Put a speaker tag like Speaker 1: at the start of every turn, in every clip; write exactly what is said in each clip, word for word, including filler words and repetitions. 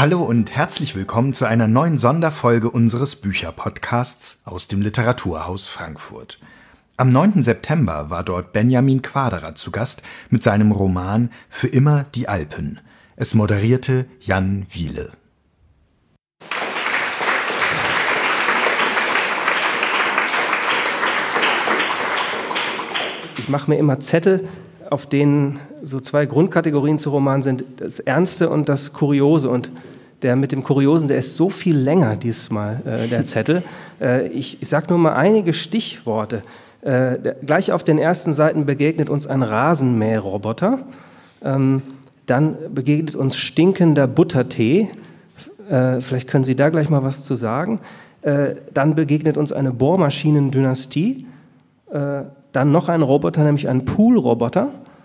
Speaker 1: Hallo und herzlich willkommen zu einer neuen Sonderfolge unseres Bücherpodcasts aus dem Literaturhaus Frankfurt. Am neunten September war dort Benjamin Quaderer zu Gast mit seinem Roman Für immer die Alpen. Es moderierte Jan Wiele.
Speaker 2: Ich mache mir immer Zettel, auf denen so zwei Grundkategorien zu Romanen sind, das Ernste und das Kuriose. Und der mit dem Kuriosen, der ist so viel länger diesmal, äh, der Zettel. Äh, ich ich sage nur mal einige Stichworte. Äh, der, gleich auf den ersten Seiten begegnet uns ein Rasenmäherroboter. Ähm, dann begegnet uns stinkender Buttertee. Äh, vielleicht können Sie da gleich mal was zu sagen. Äh, dann begegnet uns eine Bohrmaschinendynastie. Äh, Dann noch ein Roboter, nämlich ein Poolroboter.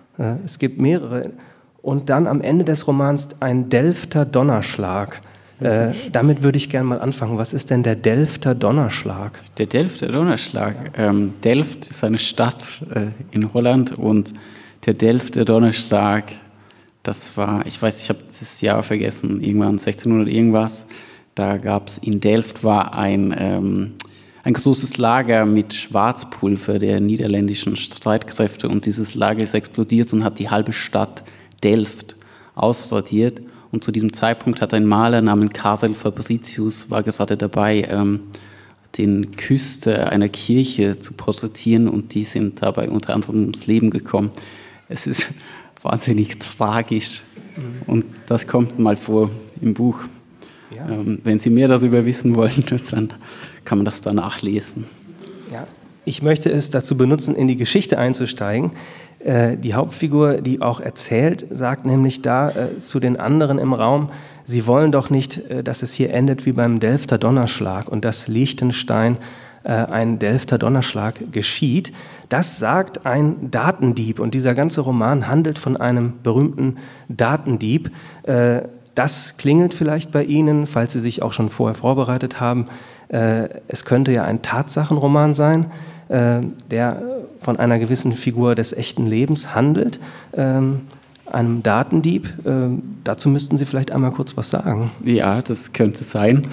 Speaker 2: Es gibt mehrere. Und dann am Ende des Romans ein Delfter Donnerschlag. Äh, damit würde ich gerne mal anfangen. Was ist denn der Delfter Donnerschlag?
Speaker 3: Der Delfter Donnerschlag. Ähm, Delft ist eine Stadt äh, in Holland und der Delfter Donnerschlag, das war, ich weiß, ich habe das Jahr vergessen, irgendwann sechzehnhundert irgendwas. Da gab es in Delft war ein ähm, ein großes Lager mit Schwarzpulver der niederländischen Streitkräfte und dieses Lager ist explodiert und hat die halbe Stadt Delft ausradiert. Und zu diesem Zeitpunkt hat ein Maler namens Karel Fabricius war gerade dabei, ähm, den Küster einer Kirche zu porträtieren und die sind dabei unter anderem ums Leben gekommen. Es ist wahnsinnig tragisch und das kommt mal vor im Buch. Ja. Ähm, wenn Sie mehr darüber wissen wollen, dann kann man das da nachlesen.
Speaker 2: Ja, ich möchte es dazu benutzen, in die Geschichte einzusteigen. Äh, die Hauptfigur, die auch erzählt, sagt nämlich da äh, zu den anderen im Raum, sie wollen doch nicht, äh, dass es hier endet wie beim Delfter Donnerschlag und dass Liechtenstein äh, ein Delfter Donnerschlag geschieht. Das sagt ein Datendieb und dieser ganze Roman handelt von einem berühmten Datendieb. Äh, das klingelt vielleicht bei Ihnen, falls Sie sich auch schon vorher vorbereitet haben. Es könnte ja ein Tatsachenroman sein, der von einer gewissen Figur des echten Lebens handelt, einem Datendieb. Dazu müssten Sie vielleicht einmal kurz was sagen.
Speaker 3: Ja, das könnte sein,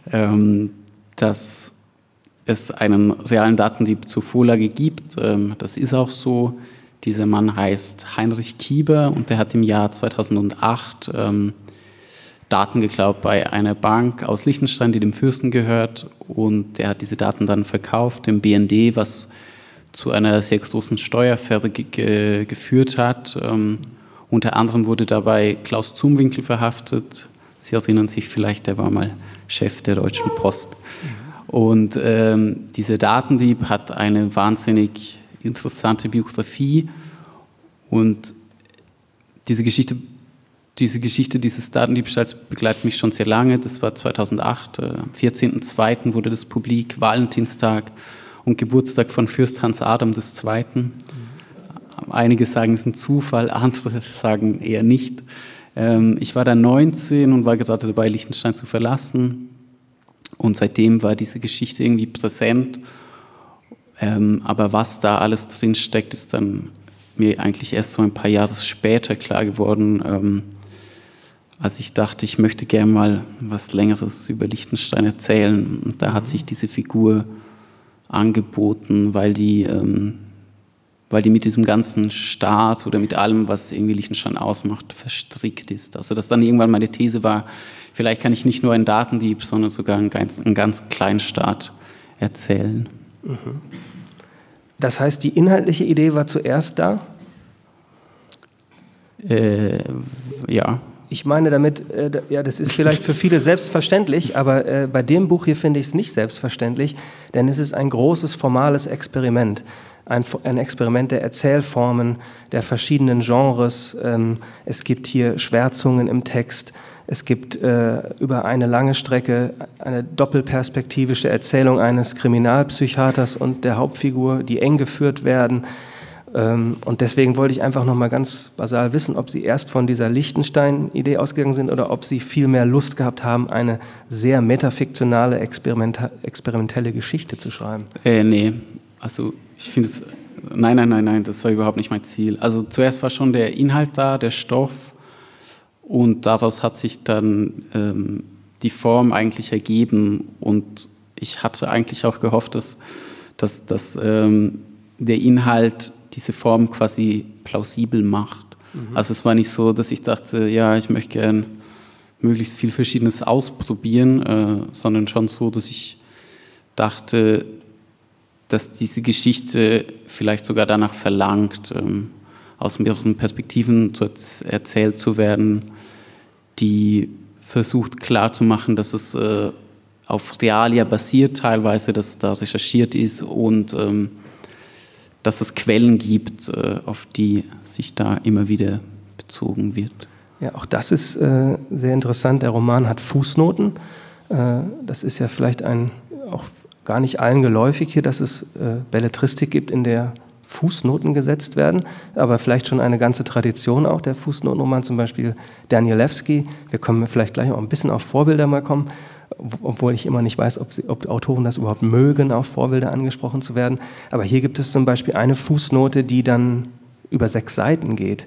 Speaker 3: dass es einen realen Datendieb zur Vorlage gibt. Das ist auch so. Dieser Mann heißt Heinrich Kieber und der hat im Jahr zweitausendacht Daten geklaut bei einer Bank aus Liechtenstein, die dem Fürsten gehört, und der hat diese Daten dann verkauft dem B N D, was zu einer sehr großen Steueraffäre ge- ge- geführt hat. Ähm, unter anderem wurde dabei Klaus Zumwinkel verhaftet. Sie erinnern sich vielleicht, der war mal Chef der Deutschen Post. Und ähm, dieser Datendieb hat eine wahnsinnig interessante Biografie und diese Geschichte Diese Geschichte dieses Datendiebstahls begleitet mich schon sehr lange. Das war zweitausendacht, äh, am vierzehnten zweiten wurde das publik, Valentinstag und Geburtstag von Fürst Hans Adam der Zweite. Mhm. Einige sagen, es ist ein Zufall, andere sagen eher nicht. Ähm, ich war dann neunzehn und war gerade dabei, Liechtenstein zu verlassen. Und seitdem war diese Geschichte irgendwie präsent. Ähm, aber was da alles drin steckt, ist dann mir eigentlich erst so ein paar Jahre später klar geworden, ähm, als ich dachte, ich möchte gerne mal was Längeres über Liechtenstein erzählen. Und da hat sich diese Figur angeboten, weil die, ähm, weil die mit diesem ganzen Staat oder mit allem, was irgendwie Liechtenstein ausmacht, verstrickt ist. Also dass dann irgendwann meine These war, vielleicht kann ich nicht nur einen Datendieb, sondern sogar einen ganz, einen ganz kleinen Staat erzählen.
Speaker 2: Mhm. Das heißt, die inhaltliche Idee war zuerst da?
Speaker 3: Äh, ja.
Speaker 2: Ich meine damit, äh, ja, das ist vielleicht für viele selbstverständlich, aber äh, bei dem Buch hier finde ich es nicht selbstverständlich, denn es ist ein großes formales Experiment. Ein, ein Experiment der Erzählformen, der verschiedenen Genres. Ähm, es gibt hier Schwärzungen im Text. Es gibt äh, über eine lange Strecke eine doppelperspektivische Erzählung eines Kriminalpsychiaters und der Hauptfigur, die eng geführt werden. Ähm, und deswegen wollte ich einfach noch mal ganz basal wissen, ob Sie erst von dieser Liechtenstein-Idee ausgegangen sind oder ob Sie viel mehr Lust gehabt haben, eine sehr metafiktionale, experimenta- experimentelle Geschichte zu schreiben.
Speaker 3: Äh, nee, also ich finde es, nein, nein, nein, nein, das war überhaupt nicht mein Ziel. Also zuerst war schon der Inhalt da, der Stoff. Und daraus hat sich dann ähm, die Form eigentlich ergeben. Und ich hatte eigentlich auch gehofft, dass, dass, dass ähm, der Inhalt diese Form quasi plausibel macht. Mhm. Also es war nicht so, dass ich dachte, ja, ich möchte gern möglichst viel Verschiedenes ausprobieren, äh, sondern schon so, dass ich dachte, dass diese Geschichte vielleicht sogar danach verlangt, ähm, aus mehreren Perspektiven zu erz- erzählt zu werden, die versucht klarzumachen, dass es äh, auf Realia basiert teilweise, dass da recherchiert ist und ähm, dass es Quellen gibt, äh, auf die sich da immer wieder bezogen wird.
Speaker 2: Ja, auch das ist äh, sehr interessant. Der Roman hat Fußnoten. Äh, das ist ja vielleicht ein, auch gar nicht allen geläufig hier, dass es äh, Belletristik gibt, in der Fußnoten gesetzt werden, aber vielleicht schon eine ganze Tradition auch, der Fußnotenroman, zum Beispiel Danielewski. Wir können vielleicht gleich auch ein bisschen auf Vorbilder mal kommen, obwohl ich immer nicht weiß, ob, sie, ob Autoren das überhaupt mögen, auf Vorbilder angesprochen zu werden. Aber hier gibt es zum Beispiel eine Fußnote, die dann über sechs Seiten geht.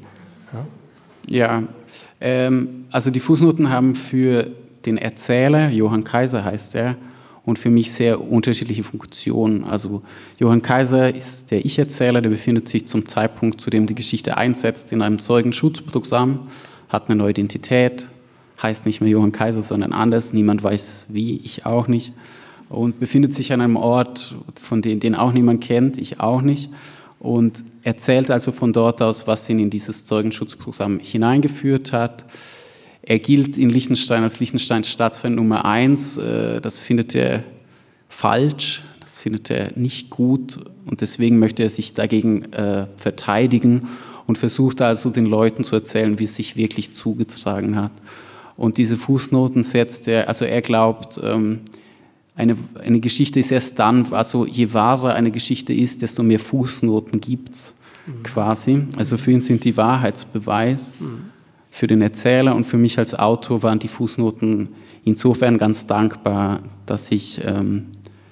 Speaker 3: Ja, ja ähm, also die Fußnoten haben für den Erzähler, Johann Kaiser heißt er, und für mich sehr unterschiedliche Funktionen. Also Johann Kaiser ist der Ich-Erzähler, der befindet sich zum Zeitpunkt, zu dem die Geschichte einsetzt, in einem Zeugenschutzprogramm, hat eine neue Identität, heißt nicht mehr Johann Kaiser, sondern anders, niemand weiß wie, ich auch nicht, und befindet sich an einem Ort, von dem den auch niemand kennt, ich auch nicht, und erzählt also von dort aus, was ihn in dieses Zeugenschutzprogramm hineingeführt hat. Er gilt in Liechtenstein als Liechtensteins Staatsfeind Nummer eins. Das findet er falsch, das findet er nicht gut und deswegen möchte er sich dagegen äh, verteidigen und versucht also den Leuten zu erzählen, wie es sich wirklich zugetragen hat. Und diese Fußnoten setzt er, also er glaubt, ähm, eine, eine Geschichte ist erst dann, also je wahrer eine Geschichte ist, desto mehr Fußnoten gibt es mhm. quasi. Also für ihn sind die Wahrheitsbeweis. Mhm. Für den Erzähler und für mich als Autor waren die Fußnoten insofern ganz dankbar, dass ich, ähm,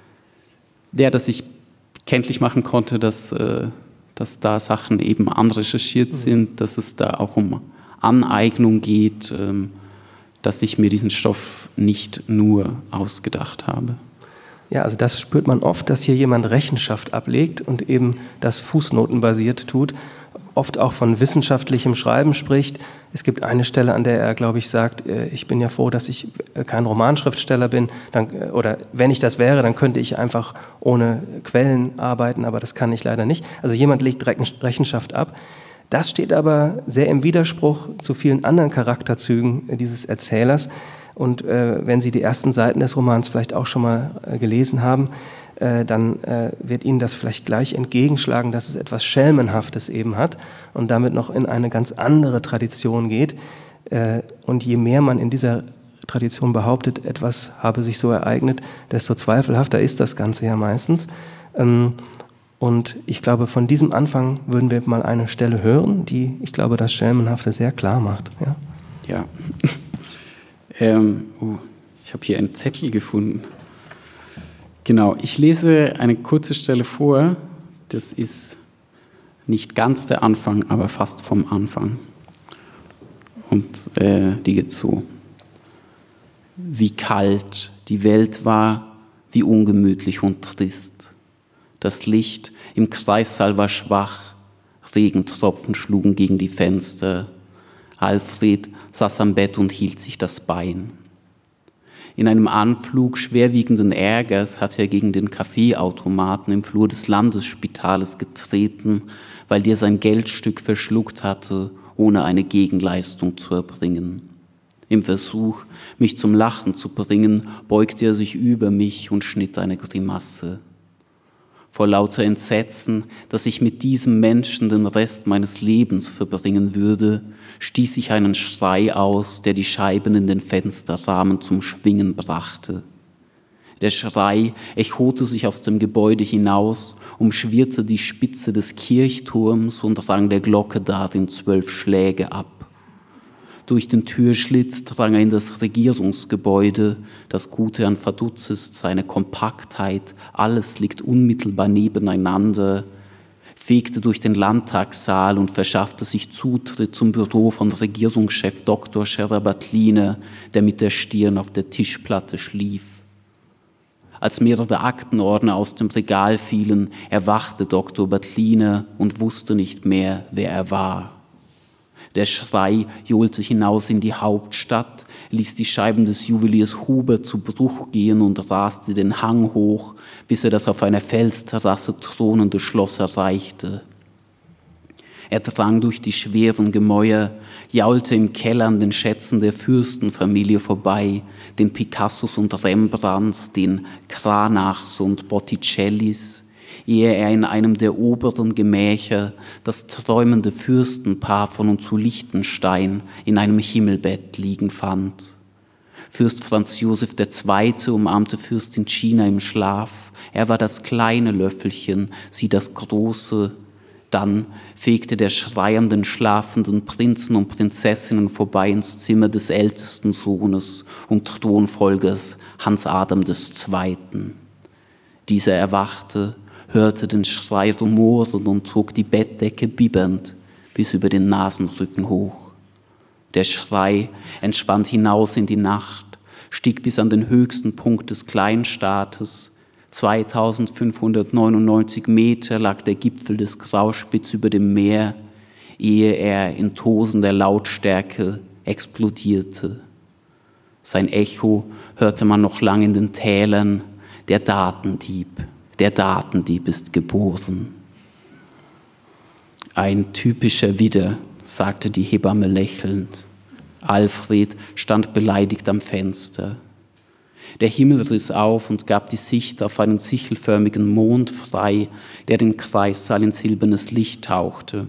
Speaker 3: ja, dass ich kenntlich machen konnte, dass, äh, dass da Sachen eben anrecherchiert sind, dass es da auch um Aneignung geht, ähm, dass ich mir diesen Stoff nicht nur ausgedacht habe.
Speaker 2: Ja, also das spürt man oft, dass hier jemand Rechenschaft ablegt und eben das fußnotenbasiert tut, oft auch von wissenschaftlichem Schreiben spricht. Es gibt eine Stelle, an der er, glaube ich, sagt, ich bin ja froh, dass ich kein Romanschriftsteller bin, dann, oder wenn ich das wäre, dann könnte ich einfach ohne Quellen arbeiten, aber das kann ich leider nicht. Also jemand legt Rechenschaft ab. Das steht aber sehr im Widerspruch zu vielen anderen Charakterzügen dieses Erzählers. Und äh, wenn Sie die ersten Seiten des Romans vielleicht auch schon mal äh, gelesen haben, äh, dann äh, wird Ihnen das vielleicht gleich entgegenschlagen, dass es etwas Schelmenhaftes eben hat und damit noch in eine ganz andere Tradition geht. Äh, und je mehr man in dieser Tradition behauptet, etwas habe sich so ereignet, desto zweifelhafter ist das Ganze ja meistens. Ähm, und ich glaube, von diesem Anfang würden wir mal eine Stelle hören, die, ich glaube, das Schelmenhafte sehr klar macht. Ja.
Speaker 3: Ja. Ähm, oh, ich habe hier einen Zettel gefunden. Genau, ich lese eine kurze Stelle vor. Das ist nicht ganz der Anfang, aber fast vom Anfang. Und äh, die geht so. Wie kalt die Welt war, wie ungemütlich und trist. Das Licht im Kreissaal war schwach, Regentropfen schlugen gegen die Fenster. Alfred saß am Bett und hielt sich das Bein. In einem Anflug schwerwiegenden Ärgers hatte er gegen den Kaffeeautomaten im Flur des Landesspitales getreten, weil der sein Geldstück verschluckt hatte, ohne eine Gegenleistung zu erbringen. Im Versuch, mich zum Lachen zu bringen, beugte er sich über mich und schnitt eine Grimasse. Vor lauter Entsetzen, dass ich mit diesem Menschen den Rest meines Lebens verbringen würde, stieß ich einen Schrei aus, der die Scheiben in den Fensterrahmen zum Schwingen brachte. Der Schrei echote sich aus dem Gebäude hinaus, umschwirrte die Spitze des Kirchturms und rang der Glocke darin zwölf Schläge ab. Durch den Türschlitz drang er in das Regierungsgebäude. Das Gute an Vaduz ist seine Kompaktheit. Alles liegt unmittelbar nebeneinander. fegte durch den Landtagssaal und verschaffte sich Zutritt zum Büro von Regierungschef Doktor Scherer-Battline, der mit der Stirn auf der Tischplatte schlief. Als mehrere Aktenordner aus dem Regal fielen, erwachte Doktor Battline und wusste nicht mehr, wer er war. Der Schrei johlte hinaus in die Hauptstadt, ließ die Scheiben des Juweliers Huber zu Bruch gehen und raste den Hang hoch, bis er das auf einer Felsterrasse thronende Schloss erreichte. Er drang durch die schweren Gemäuer, jaulte im Keller an den Schätzen der Fürstenfamilie vorbei, den Picassos und Rembrandts, den Cranachs und Botticellis, ehe er in einem der oberen Gemächer das träumende Fürstenpaar von und zu Liechtenstein in einem Himmelbett liegen fand. Fürst Franz Josef der Zweite umarmte Fürstin China im Schlaf. Er war das kleine Löffelchen, sie das große. Dann fegte der schreienden, schlafenden Prinzen und Prinzessinnen vorbei ins Zimmer des ältesten Sohnes und Thronfolgers Hans Adam des Zweiten. Dieser erwachte, hörte den Schrei rumoren und zog die Bettdecke bibbernd bis über den Nasenrücken hoch. Der Schrei entschwand hinaus in die Nacht, stieg bis an den höchsten Punkt des Kleinstaates. zweitausendfünfhundertneunundneunzig Meter lag der Gipfel des Grauspitz über dem Meer, ehe er in tosender Lautstärke explodierte. Sein Echo hörte man noch lang in den Tälern. Der Datendieb, der Datendieb ist geboren. Ein typischer Widder, sagte die Hebamme lächelnd. Alfred stand beleidigt am Fenster. Der Himmel riss auf und gab die Sicht auf einen sichelförmigen Mond frei, der den Kreissaal in silbernes Licht tauchte.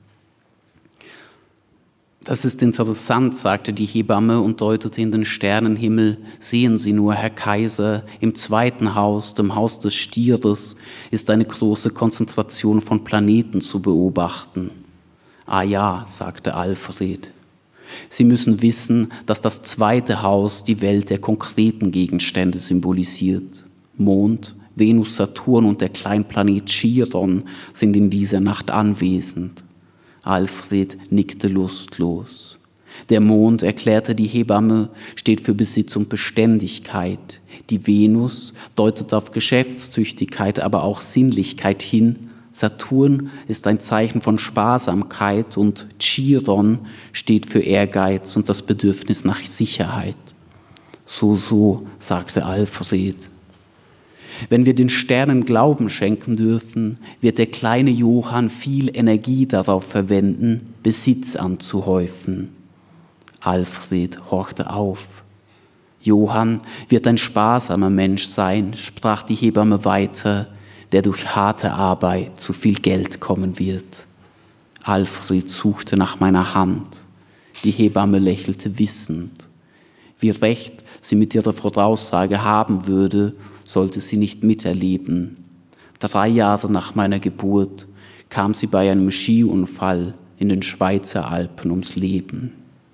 Speaker 3: Das ist interessant, sagte die Hebamme und deutete in den Sternenhimmel. Sehen Sie nur, Herr Kaiser, im zweiten Haus, dem Haus des Stieres, ist eine große Konzentration von Planeten zu beobachten. Ah ja, sagte Alfred. Sie müssen wissen, dass das zweite Haus die Welt der konkreten Gegenstände symbolisiert. Mond, Venus, Saturn und der Kleinplanet Chiron sind in dieser Nacht anwesend. Alfred nickte lustlos. Der Mond, erklärte die Hebamme, steht für Besitz und Beständigkeit. Die Venus deutet auf Geschäftstüchtigkeit, aber auch Sinnlichkeit hin. Saturn ist ein Zeichen von Sparsamkeit und Chiron steht für Ehrgeiz und das Bedürfnis nach Sicherheit. So, so, sagte Alfred. Wenn wir den Sternen Glauben schenken dürfen, wird der kleine Johann viel Energie darauf verwenden, Besitz anzuhäufen. Alfred horchte auf. Johann wird ein sparsamer Mensch sein, sprach die Hebamme weiter, der durch harte Arbeit zu viel Geld kommen wird. Alfred suchte nach meiner Hand. Die Hebamme lächelte wissend. Wie recht sie mit ihrer Voraussage haben würde, sollte sie nicht miterleben. Drei Jahre nach meiner Geburt kam sie bei einem Skiunfall in den Schweizer Alpen ums Leben.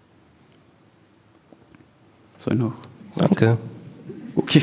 Speaker 3: Soll ich noch?
Speaker 2: Danke.
Speaker 3: Okay.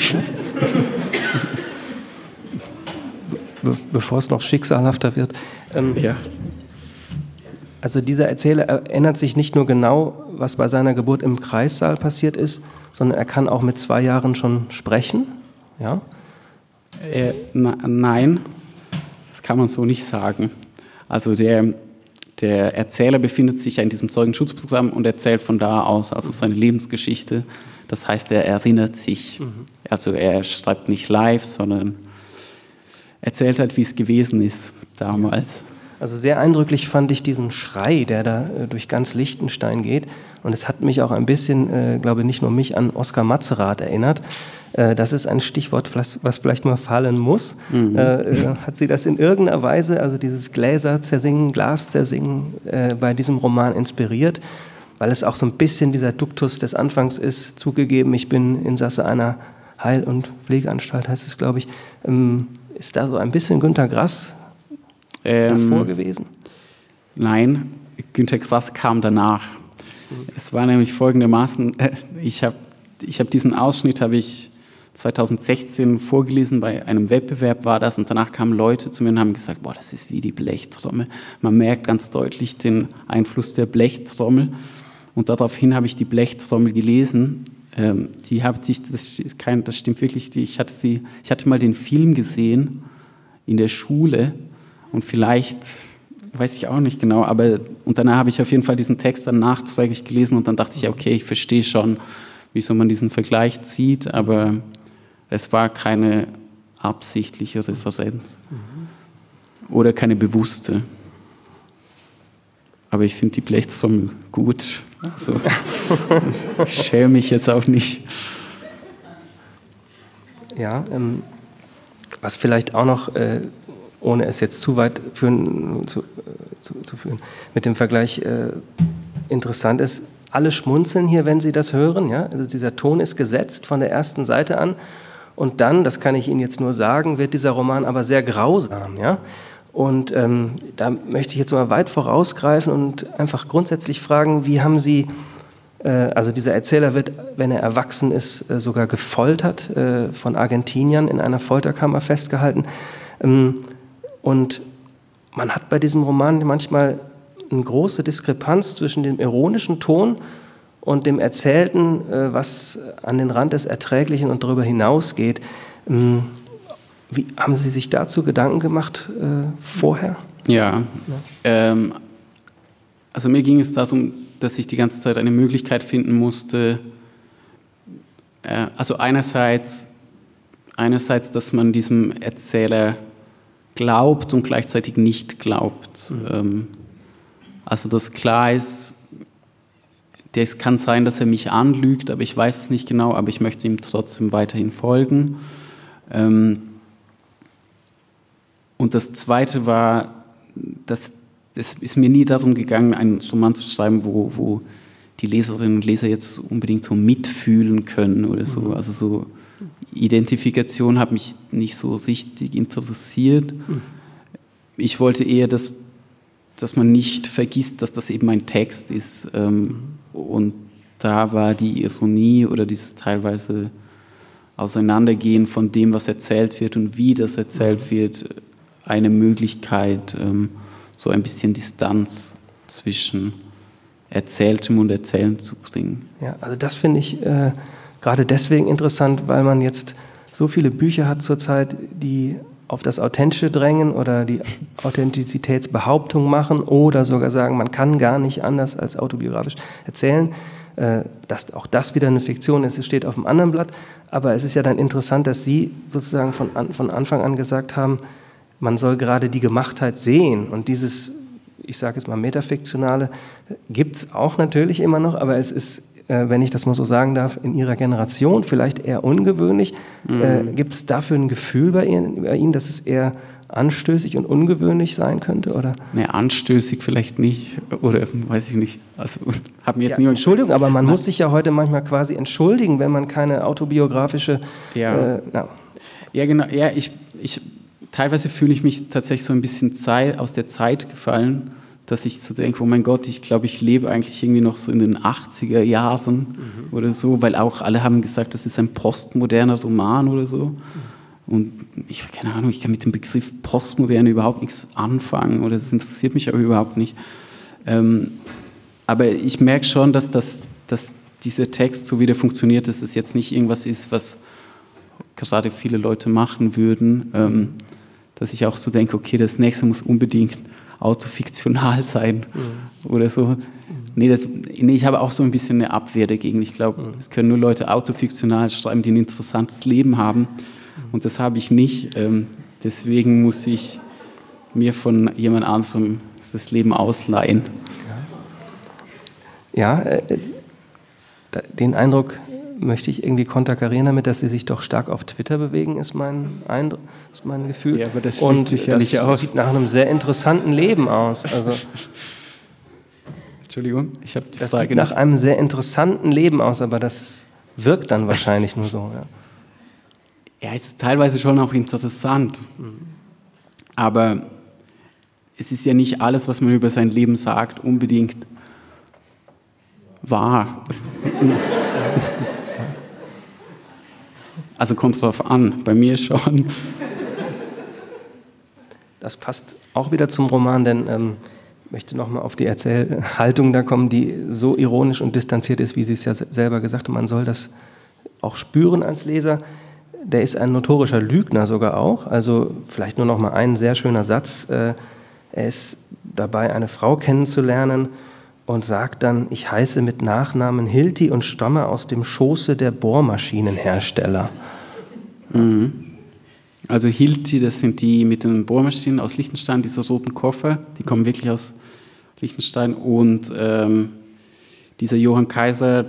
Speaker 2: Be- bevor es noch schicksalhafter wird. Ähm,
Speaker 3: Ja.
Speaker 2: Also dieser Erzähler erinnert sich nicht nur genau, was bei seiner Geburt im Kreissaal passiert ist, sondern er kann auch mit zwei Jahren schon sprechen. Ja?
Speaker 3: Äh, na, nein, das kann man so nicht sagen. Also der, der Erzähler befindet sich ja in diesem Zeugenschutzprogramm und erzählt von da aus also seine Lebensgeschichte. Das heißt, er erinnert sich. Mhm. Also er schreibt nicht live, sondern erzählt halt, wie es gewesen ist damals.
Speaker 2: Also sehr eindrücklich fand ich diesen Schrei, der da äh, durch ganz Liechtenstein geht. Und es hat mich auch ein bisschen, äh, glaube nicht nur mich, an Oskar Matzerath erinnert. Äh, das ist ein Stichwort, was vielleicht mal fallen muss. Mhm. Äh, äh, hat Sie das in irgendeiner Weise, also dieses Gläser zersingen, Glas zersingen, äh, bei diesem Roman inspiriert? Weil es auch so ein bisschen dieser Duktus des Anfangs ist, zugegeben, ich bin Insasse einer Heil- und Pflegeanstalt, heißt es, glaube ich. Ähm, ist da so ein bisschen Günter Grass
Speaker 3: Ähm,
Speaker 2: davor gewesen?
Speaker 3: Nein, Günter Grass kam danach. Mhm. Es war nämlich folgendermaßen, äh, ich habe ich hab diesen Ausschnitt habe ich zweitausendsechzehn vorgelesen, bei einem Wettbewerb war das, und danach kamen Leute zu mir und haben gesagt, boah, das ist wie die Blechtrommel. Man merkt ganz deutlich den Einfluss der Blechtrommel, und daraufhin habe ich die Blechtrommel gelesen. Ähm, die habe ich, das ist kein, das stimmt wirklich, die, ich hatte sie, ich hatte mal den Film gesehen in der Schule, und vielleicht, weiß ich auch nicht genau, aber, und danach habe ich auf jeden Fall diesen Text dann nachträglich gelesen, und dann dachte ich, okay, ich verstehe schon, wieso man diesen Vergleich zieht, aber es war keine absichtliche Referenz oder keine bewusste. Aber ich finde die Blechtrommel gut. Also, ich schäme mich jetzt auch nicht.
Speaker 2: Ja, ähm, was vielleicht auch noch, äh, ohne es jetzt zu weit führen, zu, äh, zu, zu führen, mit dem Vergleich äh, interessant ist, alle schmunzeln hier, wenn sie das hören. Ja? Also dieser Ton ist gesetzt von der ersten Seite an. Und dann, das kann ich Ihnen jetzt nur sagen, wird dieser Roman aber sehr grausam. Ja? Und ähm, da möchte ich jetzt mal weit vorausgreifen und einfach grundsätzlich fragen, wie haben Sie, äh, also dieser Erzähler wird, wenn er erwachsen ist, äh, sogar gefoltert, äh, von Argentiniern in einer Folterkammer festgehalten. Ähm, und man hat bei diesem Roman manchmal eine große Diskrepanz zwischen dem ironischen Ton und dem Erzählten, was an den Rand des Erträglichen und darüber hinausgeht. Wie, haben Sie sich dazu Gedanken gemacht äh, vorher?
Speaker 3: Ja, ja. Ähm, also mir ging es darum, dass ich die ganze Zeit eine Möglichkeit finden musste, äh, also einerseits, einerseits, dass man diesem Erzähler glaubt und gleichzeitig nicht glaubt. Mhm. Ähm, Also dass klar ist, es kann sein, dass er mich anlügt, aber ich weiß es nicht genau, aber ich möchte ihm trotzdem weiterhin folgen. Und das Zweite war, dass es ist mir nie darum gegangen, einen Roman zu schreiben, wo, wo die Leserinnen und Leser jetzt unbedingt so mitfühlen können oder so. Also so Identifikation hat mich nicht so richtig interessiert. Ich wollte eher, dass dass man nicht vergisst, dass das eben ein Text ist. Ähm, und da war die Ironie oder dieses teilweise Auseinandergehen von dem, was erzählt wird und wie das erzählt wird, eine Möglichkeit, ähm, so ein bisschen Distanz zwischen Erzähltem und Erzählen zu bringen.
Speaker 2: Ja, also das finde ich äh, gerade deswegen interessant, weil man jetzt so viele Bücher hat zurzeit, die auf das Authentische drängen oder die Authentizitätsbehauptung machen oder sogar sagen, man kann gar nicht anders als autobiografisch erzählen. Äh, dass auch das wieder eine Fiktion ist, es steht auf dem anderen Blatt. Aber es ist ja dann interessant, dass Sie sozusagen von, an, von Anfang an gesagt haben, man soll gerade die Gemachtheit sehen. Und dieses, ich sage jetzt mal Metafiktionale, gibt es auch natürlich immer noch, aber es ist, äh, wenn ich das mal so sagen darf, in Ihrer Generation vielleicht eher ungewöhnlich. Mhm. Äh, gibt es dafür ein Gefühl bei Ihnen, bei Ihnen, dass es eher anstößig und ungewöhnlich sein könnte? Oder?
Speaker 3: Nee, anstößig vielleicht nicht, oder weiß ich nicht. Also, hab mir jetzt
Speaker 2: ja,
Speaker 3: niemand
Speaker 2: Entschuldigung, aber man na. muss sich ja heute manchmal quasi entschuldigen, wenn man keine autobiografische...
Speaker 3: Ja,
Speaker 2: äh, na.
Speaker 3: ja genau. Ja, ich, ich, teilweise fühle ich mich tatsächlich so ein bisschen Zeit, aus der Zeit gefallen, dass ich so denke, oh mein Gott, ich glaube, ich lebe eigentlich irgendwie noch so in den achtziger Jahren mhm. oder so, weil auch alle haben gesagt, das ist ein postmoderner Roman oder so. Mhm. Und ich, keine Ahnung, ich kann mit dem Begriff Postmoderne überhaupt nichts anfangen oder das interessiert mich auch überhaupt nicht. Ähm, aber ich merke schon, dass, das, dass dieser Text, so wie der funktioniert, dass es jetzt nicht irgendwas ist, was gerade viele Leute machen würden, ähm, dass ich auch so denke, okay, das nächste muss unbedingt autofiktional sein mhm. oder so. Mhm. Nee, das, nee, ich habe auch so ein bisschen eine Abwehr dagegen. Ich glaube, mhm. es können nur Leute autofiktional schreiben, die ein interessantes Leben haben. Mhm. Und das habe ich nicht. Ähm, deswegen muss ich mir von jemand anderem das Leben ausleihen.
Speaker 2: Ja, ja äh, den Eindruck möchte ich irgendwie konterkarieren damit, dass Sie sich doch stark auf Twitter bewegen, ist mein Eindruck, ist mein Gefühl.
Speaker 3: Ja, aber das schließt sich ja nicht aus.
Speaker 2: Das sieht nach einem sehr interessanten Leben aus. Also,
Speaker 3: Entschuldigung, ich habe die
Speaker 2: das
Speaker 3: Frage
Speaker 2: sieht nach nicht. einem sehr interessanten Leben aus, aber das wirkt dann wahrscheinlich nur so. Ja,
Speaker 3: ja, es ist teilweise schon auch interessant. Mhm. Aber es ist ja nicht alles, was man über sein Leben sagt, unbedingt wahr. Also kommt es darauf an, bei mir schon.
Speaker 2: Das passt auch wieder zum Roman, denn ähm, ich möchte nochmal auf die Erzählhaltung da kommen, die so ironisch und distanziert ist, wie sie es ja selber gesagt hat. Man soll das auch spüren als Leser. Der ist ein notorischer Lügner sogar auch. Also vielleicht nur noch mal ein sehr schöner Satz. Äh, er ist dabei, eine Frau kennenzulernen und sagt dann, ich heiße mit Nachnamen Hilti und stamme aus dem Schoße der Bohrmaschinenhersteller.
Speaker 3: Mhm. Also Hilti, das sind die mit den Bohrmaschinen aus Liechtenstein, diese roten Koffer, die kommen wirklich aus Liechtenstein. Und ähm, dieser Johann Kaiser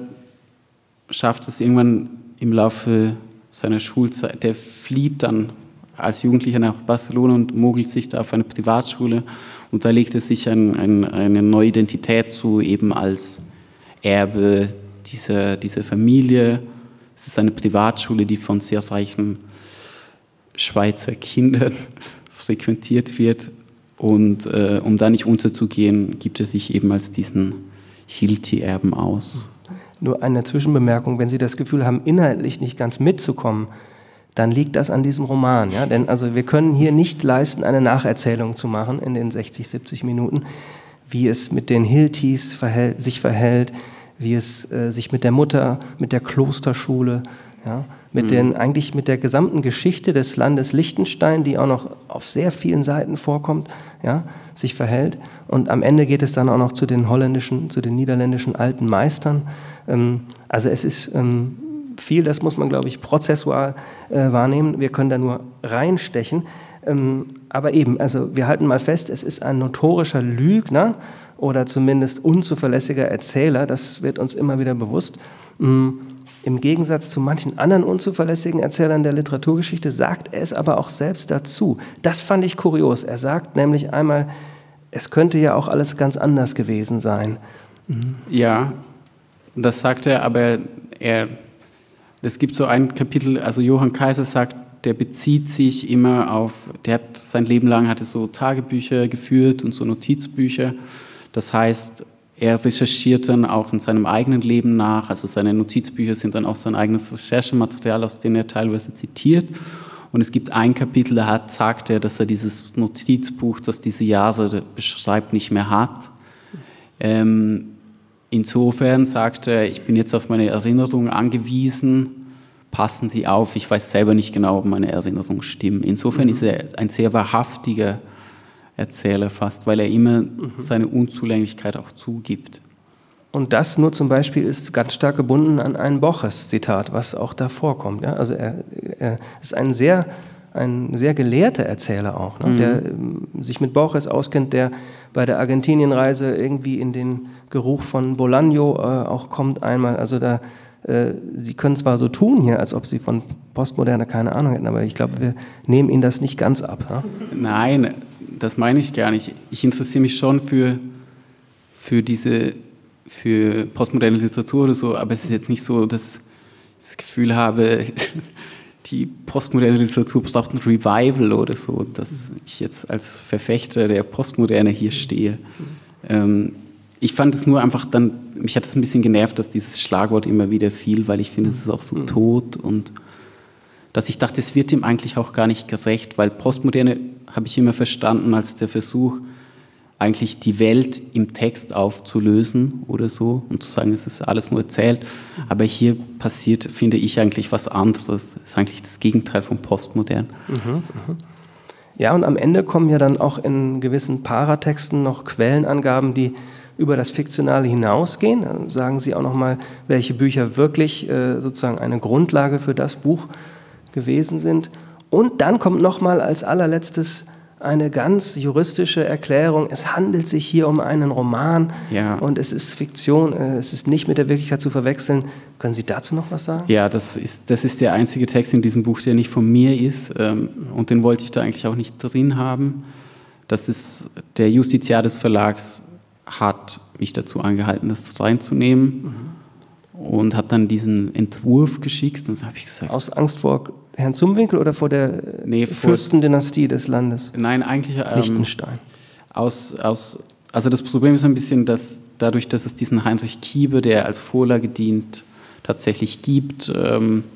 Speaker 3: schafft es irgendwann im Laufe seiner Schulzeit, der flieht dann als Jugendlicher nach Barcelona und mogelt sich da auf eine Privatschule und da legt er sich ein, ein, eine neue Identität zu, eben als Erbe dieser, dieser Familie. Es ist eine Privatschule, die von sehr reichen Schweizer Kindern frequentiert wird und äh, um da nicht unterzugehen, gibt er sich eben als diesen Hilti-Erben aus.
Speaker 2: Nur eine Zwischenbemerkung, wenn Sie das Gefühl haben, inhaltlich nicht ganz mitzukommen, dann liegt das an diesem Roman. Ja? Denn also wir können hier nicht leisten, eine Nacherzählung zu machen in den sechzig, siebzig Minuten, wie es mit den Hiltis verhält, sich verhält, wie es äh, sich mit der Mutter, mit der Klosterschule, ja, mit mhm. den, eigentlich mit der gesamten Geschichte des Landes Liechtenstein, die auch noch auf sehr vielen Seiten vorkommt, ja, sich verhält. Und am Ende geht es dann auch noch zu den holländischen, zu den niederländischen alten Meistern. Ähm, also es ist ähm, viel, das muss man, glaube ich, prozessual äh, wahrnehmen. Wir können da nur reinstechen. Ähm, aber eben, also wir halten mal fest, es ist ein notorischer Lügner oder zumindest unzuverlässiger Erzähler. Das wird uns immer wieder bewusst. Ähm, Im Gegensatz zu manchen anderen unzuverlässigen Erzählern der Literaturgeschichte sagt er es aber auch selbst dazu. Das fand ich kurios. Er sagt nämlich einmal, es könnte ja auch alles ganz anders gewesen sein.
Speaker 3: Mhm. Ja, das sagt er, aber er, es gibt so ein Kapitel, also Johann Kaiser sagt, der bezieht sich immer auf, der hat sein Leben lang hatte so Tagebücher geführt und so Notizbücher. Das heißt, er recherchiert dann auch in seinem eigenen Leben nach, also seine Notizbücher sind dann auch sein eigenes Recherchematerial, aus dem er teilweise zitiert. Und es gibt ein Kapitel, da hat, sagt er, dass er dieses Notizbuch, das diese Jahre beschreibt, nicht mehr hat. Ähm, insofern sagt er, ich bin jetzt auf meine Erinnerungen angewiesen, passen Sie auf, ich weiß selber nicht genau, ob meine Erinnerungen stimmen. Insofern mhm. ist er ein sehr wahrhaftiger Erzähler fast, weil er immer mhm. seine Unzulänglichkeit auch zugibt.
Speaker 2: Und das nur zum Beispiel ist ganz stark gebunden an ein Borges-Zitat, was auch da vorkommt. Ja? Also er, er ist ein sehr, ein sehr gelehrter Erzähler auch, ne? mhm. der ähm, sich mit Borges auskennt, der bei der Argentinienreise irgendwie in den Geruch von Bolaño äh, auch kommt einmal. Also da, äh, Sie können zwar so tun hier, als ob Sie von Postmoderne keine Ahnung hätten, aber ich glaube, wir nehmen Ihnen das nicht ganz ab. Ja?
Speaker 3: Nein, das meine ich gar nicht. Ich interessiere mich schon für, für diese für postmoderne Literatur oder so, aber es ist jetzt nicht so, dass ich das Gefühl habe, die postmoderne Literatur braucht ein Revival oder so, dass ich jetzt als Verfechter der Postmoderne hier stehe. Ähm, ich fand es nur einfach dann, mich hat es ein bisschen genervt, dass dieses Schlagwort immer wieder fiel, weil ich finde, es ist auch so tot und dass ich dachte, es wird ihm eigentlich auch gar nicht gerecht, weil Postmoderne habe ich immer verstanden als der Versuch, eigentlich die Welt im Text aufzulösen oder so und zu sagen, es ist alles nur erzählt. Aber hier passiert, finde ich, eigentlich was anderes. Das ist eigentlich das Gegenteil von Postmodern.
Speaker 2: Mhm, mhm. Ja, und am Ende kommen ja dann auch in gewissen Paratexten noch Quellenangaben, die über das Fiktionale hinausgehen. Dann sagen Sie auch noch mal, welche Bücher wirklich äh, sozusagen eine Grundlage für das Buch gewesen sind. Und dann kommt noch mal als allerletztes eine ganz juristische Erklärung. Es handelt sich hier um einen Roman
Speaker 3: ja.
Speaker 2: und es ist Fiktion, es ist nicht mit der Wirklichkeit zu verwechseln. Können Sie dazu noch was sagen?
Speaker 3: Ja, das ist, das ist der einzige Text in diesem Buch, der nicht von mir ist ähm, und den wollte ich da eigentlich auch nicht drin haben. Das ist, der Justiziar des Verlags hat mich dazu angehalten, das reinzunehmen mhm. und hat dann diesen Entwurf geschickt und dann habe ich gesagt...
Speaker 2: Aus Angst vor Herrn Zumwinkel oder vor der
Speaker 3: nee,
Speaker 2: Fürstendynastie des Landes?
Speaker 3: Nein, eigentlich ähm,
Speaker 2: Liechtenstein.
Speaker 3: Aus, aus, also das Problem ist ein bisschen, dass dadurch, dass es diesen Heinrich Kieber, der als Vorlage dient, tatsächlich gibt, ähm,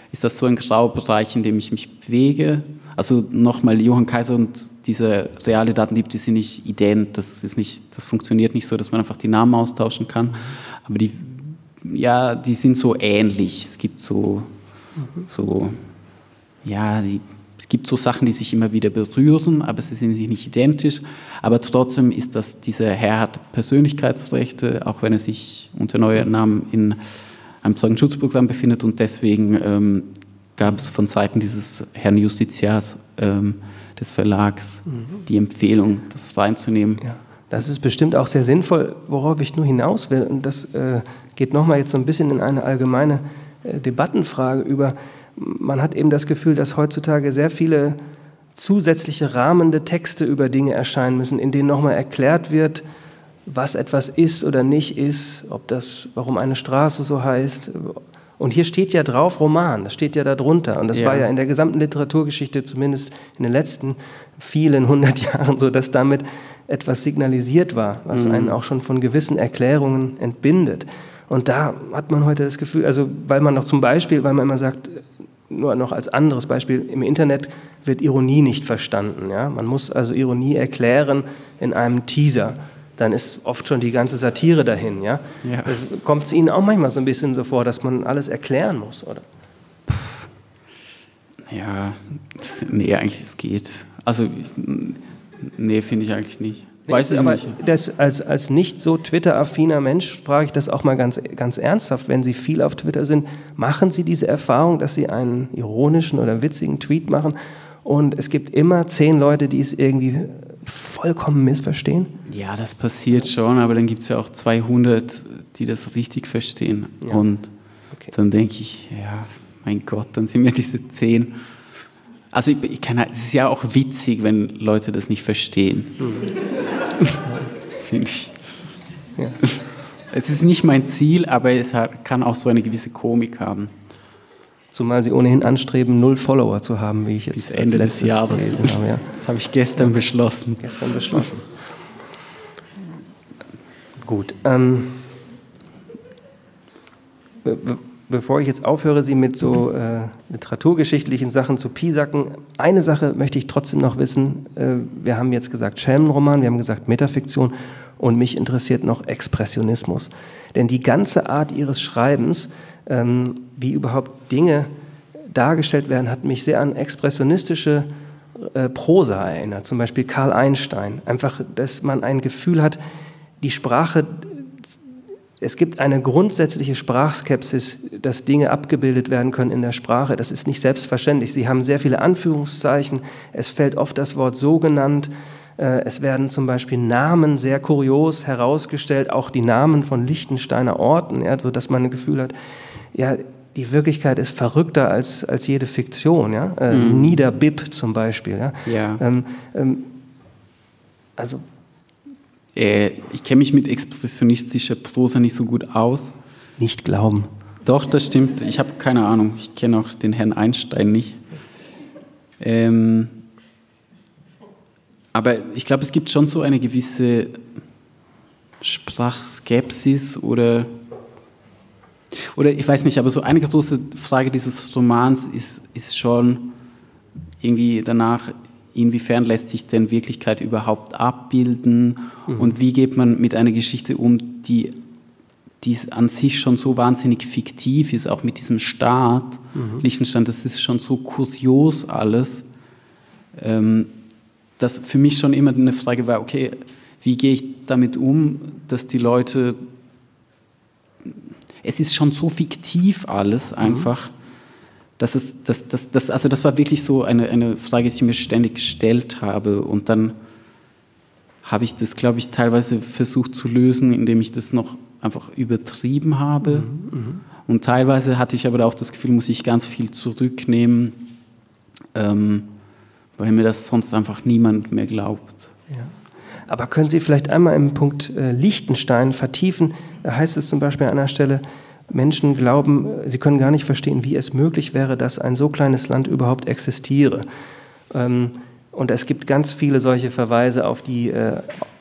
Speaker 3: ist das so ein Graubereich, in dem ich mich bewege. Also nochmal, Johann Kaiser und diese reale Datendieb, die sind nicht ident, das ist nicht, das funktioniert nicht so, dass man einfach die Namen austauschen kann, aber die, ja, die sind so ähnlich. Es gibt so, so ja, die, es gibt so Sachen, die sich immer wieder berühren, aber sie sind sich nicht identisch. Aber trotzdem ist das, dieser Herr hat Persönlichkeitsrechte, auch wenn er sich unter neuem Namen in einem Zeugenschutzprogramm befindet, und deswegen ähm, gab es von Seiten dieses Herrn Justiziars ähm, des Verlags mhm. die Empfehlung, das reinzunehmen.
Speaker 2: Ja, das ist bestimmt auch sehr sinnvoll, worauf ich nur hinaus will. Und das äh, geht nochmal jetzt so ein bisschen in eine allgemeine äh, Debattenfrage über. Man hat eben das Gefühl, dass heutzutage sehr viele zusätzliche rahmende Texte über Dinge erscheinen müssen, in denen nochmal erklärt wird, was etwas ist oder nicht ist, ob das, warum eine Straße so heißt. Und hier steht ja drauf Roman, das steht ja da drunter. Und das ja. war ja in der gesamten Literaturgeschichte, zumindest in den letzten vielen hundert Jahren so, dass damit etwas signalisiert war, was mhm. einen auch schon von gewissen Erklärungen entbindet. Und da hat man heute das Gefühl, also weil man noch zum Beispiel, weil man immer sagt, nur noch als anderes Beispiel, im Internet wird Ironie nicht verstanden. Ja? Man muss also Ironie erklären in einem Teaser. Dann ist oft schon die ganze Satire dahin. Ja? Ja. Kommt es Ihnen auch manchmal so ein bisschen so vor, dass man alles erklären muss, oder?
Speaker 3: Ja, das, nee, eigentlich es geht. Also, nee, finde ich eigentlich nicht.
Speaker 2: Weiß ich aber nicht. Das, als, als nicht so Twitter-affiner Mensch frage ich das auch mal ganz, ganz ernsthaft. Wenn Sie viel auf Twitter sind, machen Sie diese Erfahrung, dass Sie einen ironischen oder witzigen Tweet machen und es gibt immer zehn Leute, die es irgendwie vollkommen missverstehen?
Speaker 3: Ja, das passiert schon, aber dann gibt es ja auch zweihundert, die das richtig verstehen. Ja. Und okay. dann denke ich, ja, mein Gott, dann sind mir diese zehn... Also ich, ich kann, es ist ja auch witzig, wenn Leute das nicht verstehen. Mhm. Finde ich. Ja. Es ist nicht mein Ziel, aber es hat, kann auch so eine gewisse Komik haben.
Speaker 2: Zumal Sie ohnehin anstreben, null Follower zu haben, wie ich jetzt
Speaker 3: bis Ende des Jahres gelesen habe. Ja. Das habe ich gestern beschlossen.
Speaker 2: Gestern beschlossen. Gut. Ähm, be- Bevor ich jetzt aufhöre, Sie mit so äh, literaturgeschichtlichen Sachen zu piesacken, eine Sache möchte ich trotzdem noch wissen. Äh, wir haben jetzt gesagt Schelmenroman, wir haben gesagt Metafiktion und mich interessiert noch Expressionismus. Denn die ganze Art Ihres Schreibens, ähm, wie überhaupt Dinge dargestellt werden, hat mich sehr an expressionistische äh, Prosa erinnert. Zum Beispiel Karl Einstein. Einfach, dass man ein Gefühl hat, die Sprache... Es gibt eine grundsätzliche Sprachskepsis, dass Dinge abgebildet werden können in der Sprache. Das ist nicht selbstverständlich. Sie haben sehr viele Anführungszeichen. Es fällt oft das Wort so genannt. Es werden zum Beispiel Namen sehr kurios herausgestellt, auch die Namen von Liechtensteiner Orten, ja, sodass man ein Gefühl hat, ja, die Wirklichkeit ist verrückter als, als jede Fiktion. Ja? Mhm. Niederbipp zum Beispiel. Ja?
Speaker 3: Ja.
Speaker 2: Ähm, ähm, also...
Speaker 3: Ich kenne mich mit expressionistischer Prosa nicht so gut aus.
Speaker 2: Nicht glauben.
Speaker 3: Doch, das stimmt. Ich habe keine Ahnung. Ich kenne auch den Herrn Einstein nicht. Ähm, aber ich glaube, es gibt schon so eine gewisse Sprachskepsis oder, oder ich weiß nicht, aber so eine große Frage dieses Romans ist, ist schon irgendwie danach, inwiefern lässt sich denn Wirklichkeit überhaupt abbilden mhm. und wie geht man mit einer Geschichte um, die, die an sich schon so wahnsinnig fiktiv ist, auch mit diesem Staat, mhm. Liechtenstein, das ist schon so kurios alles, ähm, dass für mich schon immer eine Frage war, okay, wie gehe ich damit um, dass die Leute, es ist schon so fiktiv alles einfach, mhm. Das, ist, das, das, das, also das war wirklich so eine, eine Frage, die ich mir ständig gestellt habe. Und dann habe ich das, glaube ich, teilweise versucht zu lösen, indem ich das noch einfach übertrieben habe. Mhm, und teilweise hatte ich aber auch das Gefühl, muss ich ganz viel zurücknehmen, ähm, weil mir das sonst einfach niemand mehr glaubt.
Speaker 2: Ja. Aber können Sie vielleicht einmal im Punkt äh, Liechtenstein vertiefen? Da heißt es zum Beispiel an einer Stelle, Menschen glauben, sie können gar nicht verstehen, wie es möglich wäre, dass ein so kleines Land überhaupt existiere. Und es gibt ganz viele solche Verweise auf die,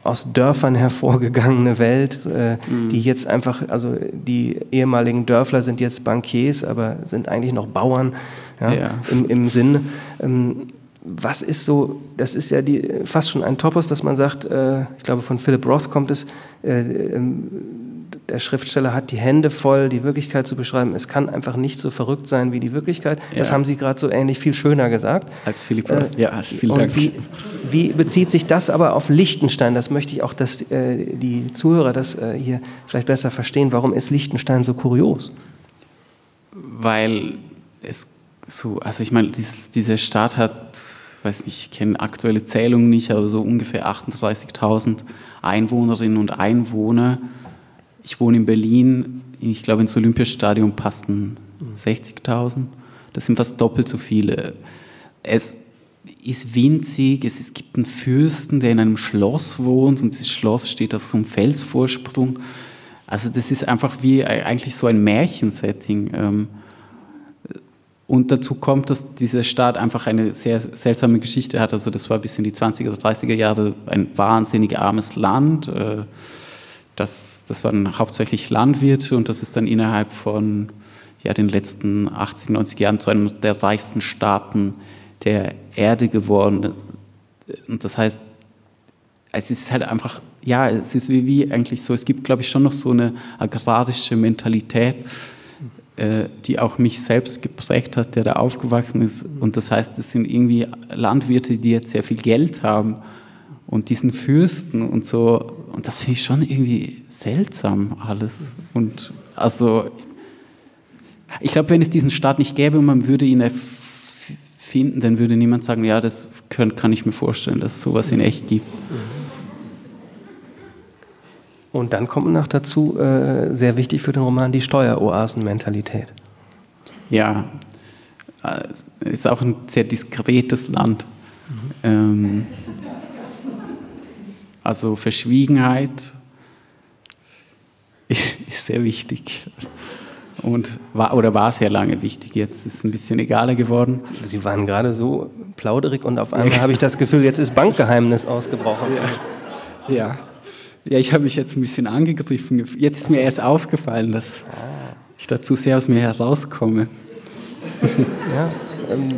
Speaker 2: aus Dörfern hervorgegangene Welt, äh, mhm. die jetzt einfach, also die ehemaligen Dörfler sind jetzt Bankiers, aber sind eigentlich noch Bauern, ja, ja. Im, im Sinn. Ähm, was ist so, das ist ja die, fast schon ein Topos, dass man sagt, äh, ich glaube von Philip Roth kommt es, äh, ähm, der Schriftsteller hat die Hände voll, die Wirklichkeit zu beschreiben. Es kann einfach nicht so verrückt sein wie die Wirklichkeit. Ja. Das haben Sie gerade so ähnlich viel schöner gesagt.
Speaker 3: Als Philip Roth, äh, ja, vielen
Speaker 2: und
Speaker 3: Dank.
Speaker 2: Wie, wie bezieht sich das aber auf Liechtenstein? Das möchte ich auch, dass äh, die Zuhörer das äh, hier vielleicht besser verstehen. Warum ist Liechtenstein so kurios?
Speaker 3: Weil es so, also ich meine, dies, dieser Staat hat, weiß nicht, ich kenne aktuelle Zählungen nicht, aber so ungefähr achtunddreißigtausend Einwohnerinnen und Einwohner. Ich wohne in Berlin, ich glaube ins Olympiastadion passten sechzigtausend. Das sind fast doppelt so viele. Es ist winzig, es, es gibt einen Fürsten, der in einem Schloss wohnt und dieses Schloss steht auf so einem Felsvorsprung. Also das ist einfach wie eigentlich so ein Märchensetting. Und dazu kommt, dass dieser Staat einfach eine sehr seltsame Geschichte hat. Also das war bis in die zwanziger oder dreißiger Jahre ein wahnsinnig armes Land. Das Das waren hauptsächlich Landwirte und das ist dann innerhalb von ja, den letzten achtzig, neunzig Jahren zu einem der reichsten Staaten der Erde geworden. Und das heißt, es ist halt einfach, ja, es ist wie, wie eigentlich so, es gibt, glaube ich, schon noch so eine agrarische Mentalität, äh, die auch mich selbst geprägt hat, der da aufgewachsen ist. Und das heißt, es sind irgendwie Landwirte, die jetzt sehr viel Geld haben und diesen Fürsten und so. Und das finde ich schon irgendwie seltsam alles. Und also, ich glaube, wenn es diesen Staat nicht gäbe und man würde ihn erfinden, dann würde niemand sagen, ja, das kann, kann ich mir vorstellen, dass es sowas in echt gibt.
Speaker 2: Und dann kommt noch dazu, äh, sehr wichtig für den Roman, die Steueroasen-Mentalität.
Speaker 3: Ja, es ist auch ein sehr diskretes Land. Mhm. Ähm, Also Verschwiegenheit ist sehr wichtig und war, oder war sehr lange wichtig. Jetzt ist es ein bisschen egaler geworden.
Speaker 2: Sie waren gerade so plauderig und auf einmal habe ich das Gefühl, jetzt ist Bankgeheimnis ausgebrochen.
Speaker 3: Ja, ja. ja ich habe mich jetzt ein bisschen angegriffen. Jetzt ist mir erst aufgefallen, dass ich da zu sehr aus mir herauskomme.
Speaker 2: Ja, ähm,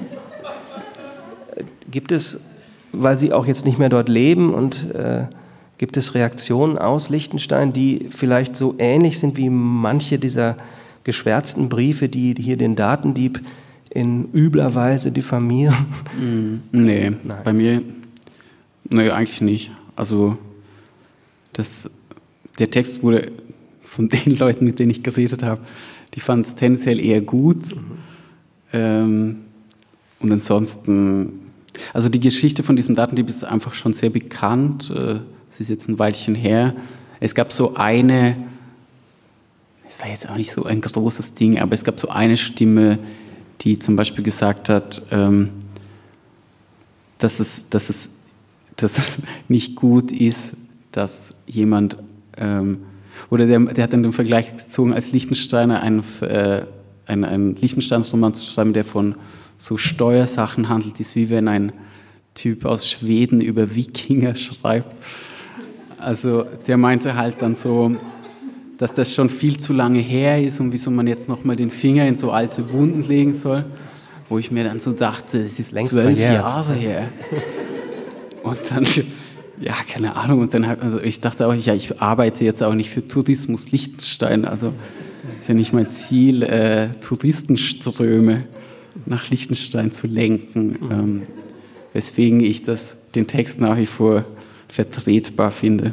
Speaker 2: gibt es, weil Sie auch jetzt nicht mehr dort leben und äh, gibt es Reaktionen aus Liechtenstein, die vielleicht so ähnlich sind wie manche dieser geschwärzten Briefe, die hier den Datendieb in übler Weise diffamieren?
Speaker 3: Mm, nee, Nein. bei mir nee, eigentlich nicht. Also das, der Text wurde von den Leuten, mit denen ich geredet habe, die fanden es tendenziell eher gut. Mhm. Ähm, und ansonsten, also die Geschichte von diesem Datendieb ist einfach schon sehr bekannt. Es ist jetzt ein Weilchen her. Es gab so eine, es war jetzt auch nicht so ein großes Ding, aber es gab so eine Stimme, die zum Beispiel gesagt hat, ähm, dass, es, dass, es, dass es nicht gut ist, dass jemand, ähm, oder der, der hat dann den Vergleich gezogen, als Liechtensteiner einen, äh, einen, einen Liechtensteins-Roman zu schreiben, der von so Steuersachen handelt, ist wie wenn ein Typ aus Schweden über Wikinger schreibt. Also der meinte halt dann so, dass das schon viel zu lange her ist und wieso man jetzt nochmal den Finger in so alte Wunden legen soll, wo ich mir dann so dachte, es ist längst zwölf Jahre her. Und dann, ja, keine Ahnung, und dann halt, also ich dachte auch, ja, ich arbeite jetzt auch nicht für Tourismus Liechtenstein, also ist ja nicht mein Ziel, äh, Touristenströme nach Liechtenstein zu lenken, ähm, weswegen ich das, den Text nach wie vor vertretbar finde.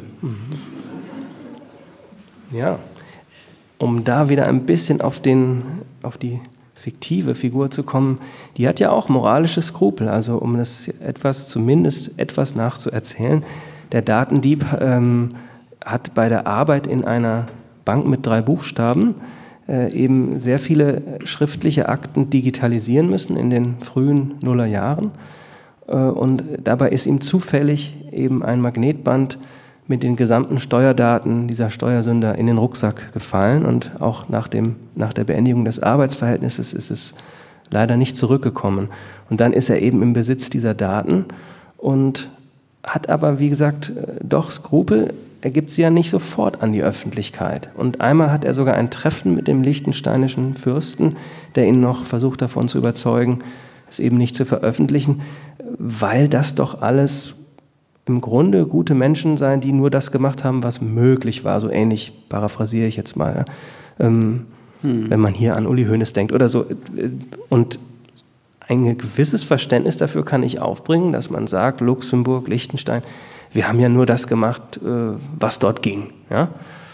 Speaker 2: Ja, um da wieder ein bisschen auf, den, auf die fiktive Figur zu kommen, die hat ja auch moralische Skrupel, also um das etwas, zumindest etwas nachzuerzählen. Der Datendieb ähm, hat bei der Arbeit in einer Bank mit drei Buchstaben äh, eben sehr viele schriftliche Akten digitalisieren müssen in den frühen Nullerjahren. Und dabei ist ihm zufällig eben ein Magnetband mit den gesamten Steuerdaten dieser Steuersünder in den Rucksack gefallen. Und auch nach, dem, nach der Beendigung des Arbeitsverhältnisses ist es leider nicht zurückgekommen. Und dann ist er eben im Besitz dieser Daten und hat aber, wie gesagt, doch Skrupel. Er gibt sie ja nicht sofort an die Öffentlichkeit. Und einmal hat er sogar ein Treffen mit dem liechtensteinischen Fürsten, der ihn noch versucht davon zu überzeugen, es eben nicht zu veröffentlichen, weil das doch alles im Grunde gute Menschen seien, die nur das gemacht haben, was möglich war. So ähnlich paraphrasiere ich jetzt mal, ähm, hm. wenn man hier an Uli Hoeneß denkt oder so. Und ein gewisses Verständnis dafür kann ich aufbringen, dass man sagt, Luxemburg, Liechtenstein, wir haben ja nur das gemacht, was dort ging. Ja,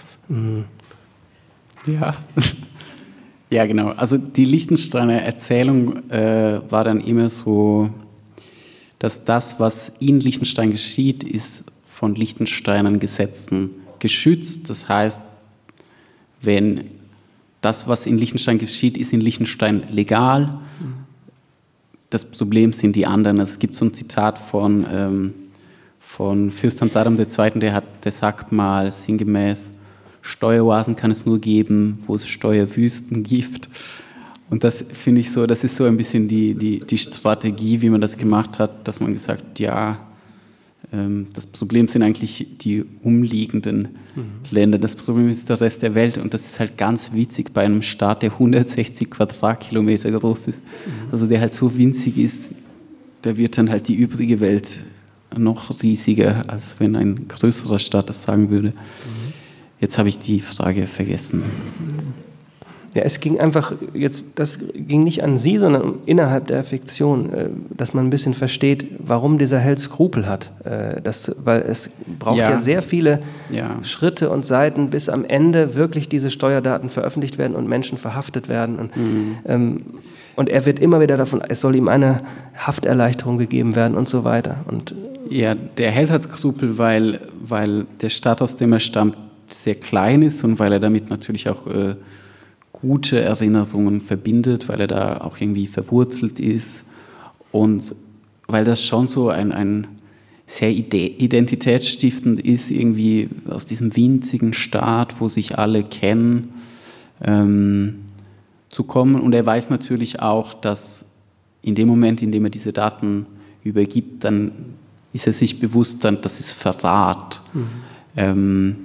Speaker 3: ja. Ja, genau. Also die Liechtensteiner Erzählung äh, war dann immer so, dass das, was in Liechtenstein geschieht, ist von Liechtensteinern Gesetzen geschützt. Das heißt, wenn das, was in Liechtenstein geschieht, ist in Liechtenstein legal. Das Problem sind die anderen. Es gibt so ein Zitat von, ähm, von Fürst Hans Adam der Zweite., der, hat, der sagt mal sinngemäß, Steueroasen kann es nur geben, wo es Steuerwüsten gibt. Und das finde ich so, das ist so ein bisschen die, die, die Strategie, wie man das gemacht hat, dass man gesagt, ja, ähm, das Problem sind eigentlich die umliegenden mhm. Länder, das Problem ist der Rest der Welt und das ist halt ganz witzig bei einem Staat, der hundertsechzig Quadratkilometer groß ist, mhm. also der halt so winzig ist, da wird dann halt die übrige Welt noch riesiger, als wenn ein größerer Staat das sagen würde. Mhm. Jetzt habe ich die Frage vergessen.
Speaker 2: Ja, es ging einfach jetzt, das ging nicht an Sie, sondern innerhalb der Fiktion, dass man ein bisschen versteht, warum dieser Held Skrupel hat. Das, weil es braucht ja, ja sehr viele ja. Schritte und Seiten, bis am Ende wirklich diese Steuerdaten veröffentlicht werden und Menschen verhaftet werden. Und, mhm. ähm, und er wird immer wieder davon, es soll ihm eine Hafterleichterung gegeben werden und so weiter. Und
Speaker 3: ja, der Held hat Skrupel, weil, weil der Staat, aus dem er stammt, sehr klein ist und weil er damit natürlich auch äh, gute Erinnerungen verbindet, weil er da auch irgendwie verwurzelt ist und weil das schon so ein, ein sehr identitätsstiftend ist, irgendwie aus diesem winzigen Staat, wo sich alle kennen, ähm, zu kommen. Und er weiß natürlich auch, dass in dem Moment, in dem er diese Daten übergibt, dann ist er sich bewusst, dann, das ist Verrat. Mhm. Ähm,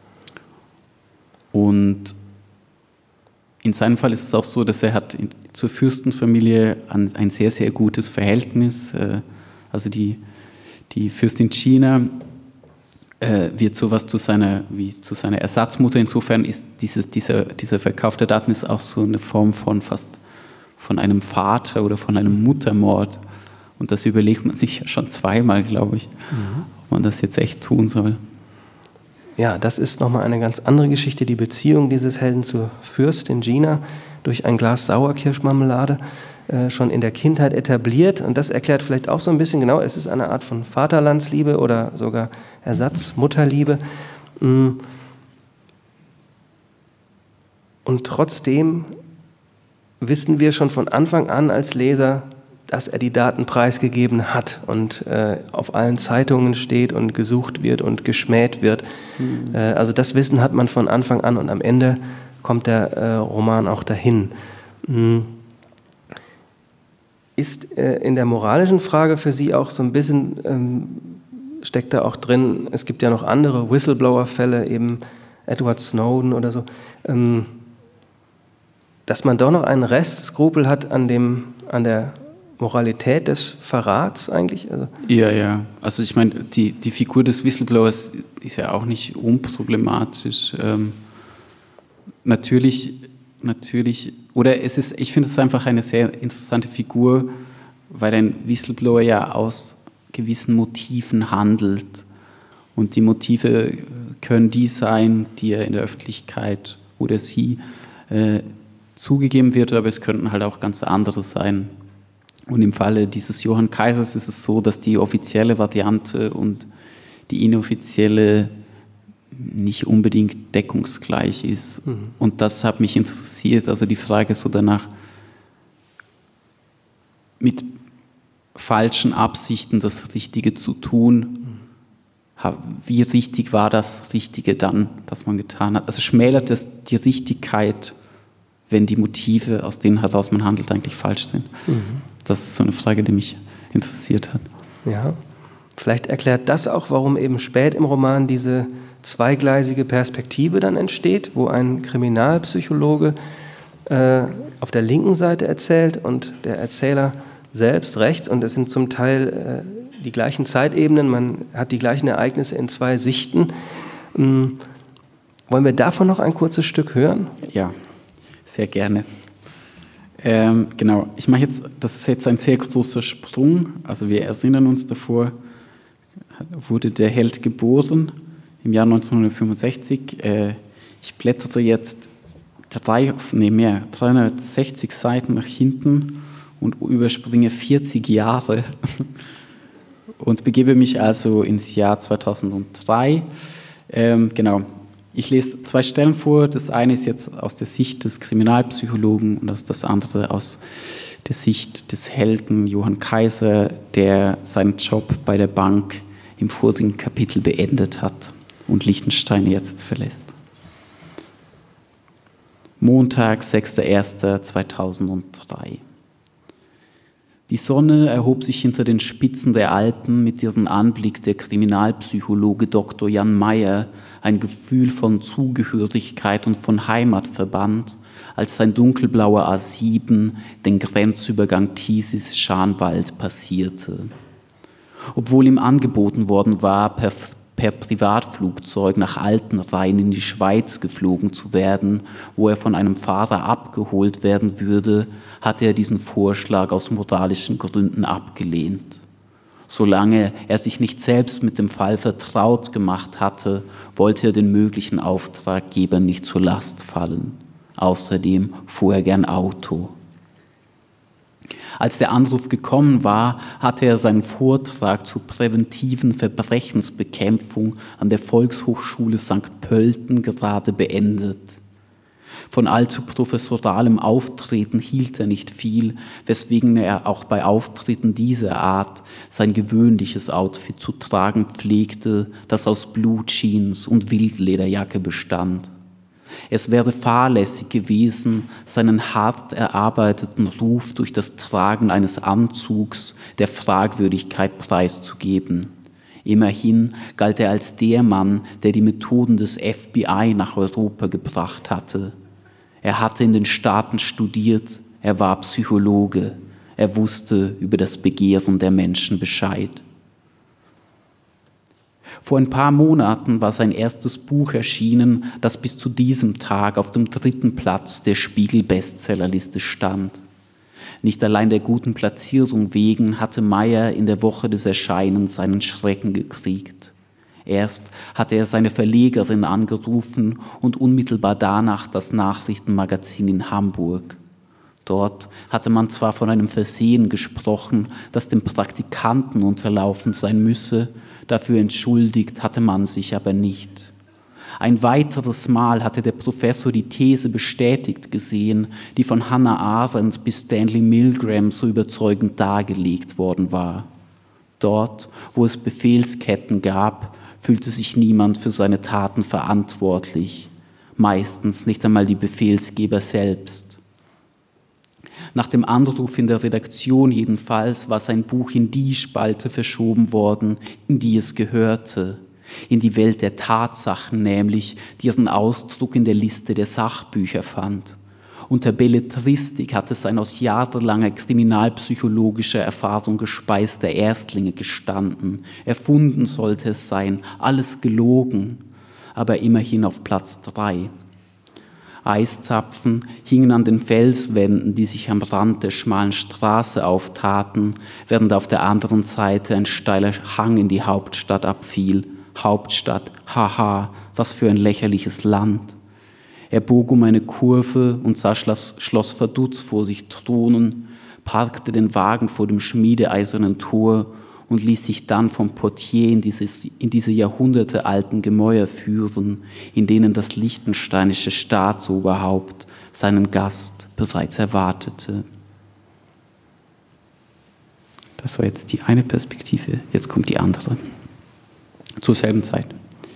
Speaker 3: Und in seinem Fall ist es auch so, dass er hat zur Fürstenfamilie ein sehr, sehr gutes Verhältnis. Also die, die Fürstin China wird sowas zu seiner, wie zu seiner Ersatzmutter. Insofern ist dieses, dieser, dieser Verkauf der Daten ist auch so eine Form von fast von einem Vater oder von einem Muttermord. Und das überlegt man sich ja schon zweimal, glaube ich, mhm. ob man das jetzt echt tun soll.
Speaker 2: Ja, das ist nochmal eine ganz andere Geschichte, die Beziehung dieses Helden zur Fürstin Gina durch ein Glas Sauerkirschmarmelade äh, schon in der Kindheit etabliert. Und das erklärt vielleicht auch so ein bisschen, genau, es ist eine Art von Vaterlandsliebe oder sogar Ersatzmutterliebe. Und trotzdem wissen wir schon von Anfang an als Leser, dass er die Daten preisgegeben hat und äh, auf allen Zeitungen steht und gesucht wird und geschmäht wird. Mhm. Äh, also das Wissen hat man von Anfang an und am Ende kommt der äh, Roman auch dahin. Mhm. Ist äh, in der moralischen Frage für Sie auch so ein bisschen, ähm, steckt da auch drin, es gibt ja noch andere Whistleblower-Fälle, eben Edward Snowden oder so, ähm, dass man doch noch einen Restskrupel hat an, dem, an der Moralität des Verrats eigentlich? Also
Speaker 3: ja, ja. Also ich meine, die, die Figur des Whistleblowers ist ja auch nicht unproblematisch. Ähm, natürlich, natürlich, oder es ist, ich finde es einfach eine sehr interessante Figur, weil ein Whistleblower ja aus gewissen Motiven handelt. Und die Motive können die sein, die er in der Öffentlichkeit oder sie äh, zugegeben wird, aber es könnten halt auch ganz andere sein. Und im Falle dieses Johann Kaisers ist es so, dass die offizielle Variante und die inoffizielle nicht unbedingt deckungsgleich ist. Mhm. Und das hat mich interessiert, also die Frage so danach, mit falschen Absichten das Richtige zu tun, wie richtig war das Richtige dann, das man getan hat? Also schmälert es die Richtigkeit, wenn die Motive, aus denen heraus man handelt, eigentlich falsch sind? Mhm. Das ist so eine Frage, die mich interessiert hat.
Speaker 2: Ja, Vielleicht erklärt das auch, warum eben spät im Roman diese zweigleisige Perspektive dann entsteht, wo ein Kriminalpsychologe äh, auf der linken Seite erzählt und der Erzähler selbst rechts. Und es sind zum Teil äh, die gleichen Zeitebenen, man hat die gleichen Ereignisse in zwei Sichten. Ähm, wollen wir davon noch ein kurzes Stück hören?
Speaker 3: Ja, sehr gerne. Ähm, genau, ich mache jetzt, das ist jetzt ein sehr großer Sprung. Also wir erinnern uns davor, wurde der Held geboren im Jahr neunzehnhundertfünfundsechzig. Äh, ich blättere jetzt drei, nee mehr, dreihundertsechzig Seiten nach hinten und überspringe vierzig Jahre und begebe mich also ins Jahr zweitausenddrei. Ähm, genau. Ich lese zwei Stellen vor. Das eine ist jetzt aus der Sicht des Kriminalpsychologen und das andere aus der Sicht des Helden Johann Kaiser, der seinen Job bei der Bank im vorigen Kapitel beendet hat und Liechtenstein jetzt verlässt. Montag, sechster erster zweitausenddrei. Die Sonne erhob sich hinter den Spitzen der Alpen, mit ihrem Anblick der Kriminalpsychologe Doktor Jan Mayer ein Gefühl von Zugehörigkeit und von Heimat verband, als sein dunkelblauer A sieben den Grenzübergang Tiesis-Scharnwald passierte. Obwohl ihm angeboten worden war, per, per Privatflugzeug nach Altenrhein in die Schweiz geflogen zu werden, wo er von einem Fahrer abgeholt werden würde, hatte er diesen Vorschlag aus moralischen Gründen abgelehnt. Solange er sich nicht selbst mit dem Fall vertraut gemacht hatte, wollte er den möglichen Auftraggebern nicht zur Last fallen. Außerdem fuhr er gern Auto. Als der Anruf gekommen war, hatte er seinen Vortrag zur präventiven Verbrechensbekämpfung an der Volkshochschule Sankt Pölten gerade beendet. Von allzu professoralem Auftreten hielt er nicht viel, weswegen er auch bei Auftritten dieser Art sein gewöhnliches Outfit zu tragen pflegte, das aus Blue Jeans und Wildlederjacke bestand. Es wäre fahrlässig gewesen, seinen hart erarbeiteten Ruf durch das Tragen eines Anzugs der Fragwürdigkeit preiszugeben. Immerhin galt er als der Mann, der die Methoden des F B I nach Europa gebracht hatte. Er hatte in den Staaten studiert, er war Psychologe, er wusste über das Begehren der Menschen Bescheid. Vor ein paar Monaten war sein erstes Buch erschienen, das bis zu diesem Tag auf dem dritten Platz der Spiegel-Bestsellerliste stand. Nicht allein der guten Platzierung wegen hatte Mayer in der Woche des Erscheinens seinen Schrecken gekriegt. Erst hatte er seine Verlegerin angerufen und unmittelbar danach das Nachrichtenmagazin in Hamburg. Dort hatte man zwar von einem Versehen gesprochen, das dem Praktikanten unterlaufen sein müsse, dafür entschuldigt hatte man sich aber nicht. Ein weiteres Mal hatte der Professor die These bestätigt gesehen, die von Hannah Arendt bis Stanley Milgram so überzeugend dargelegt worden war. Dort, wo es Befehlsketten gab, fühlte sich niemand für seine Taten verantwortlich, meistens nicht einmal die Befehlsgeber selbst. Nach dem Anruf in der Redaktion jedenfalls war sein Buch in die Spalte verschoben worden, in die es gehörte, in die Welt der Tatsachen nämlich, die ihren Ausdruck in der Liste der Sachbücher fand. Unter Belletristik hatte sein aus jahrelanger kriminalpsychologischer Erfahrung gespeister Erstlinge gestanden. Erfunden sollte es sein, alles gelogen, aber immerhin auf Platz drei. Eiszapfen hingen an den Felswänden, die sich am Rand der schmalen Straße auftaten, während auf der anderen Seite ein steiler Hang in die Hauptstadt abfiel. Hauptstadt, haha, was für ein lächerliches Land. Er bog um eine Kurve und sah Schloss, Schloss Vaduz vor sich thronen, parkte den Wagen vor dem schmiedeeisernen Tor und ließ sich dann vom Portier in, dieses, in diese jahrhundertealten Gemäuer führen, in denen das liechtensteinische Staatsoberhaupt seinen Gast bereits erwartete. Das war jetzt die eine Perspektive, jetzt kommt die andere. Zur selben Zeit.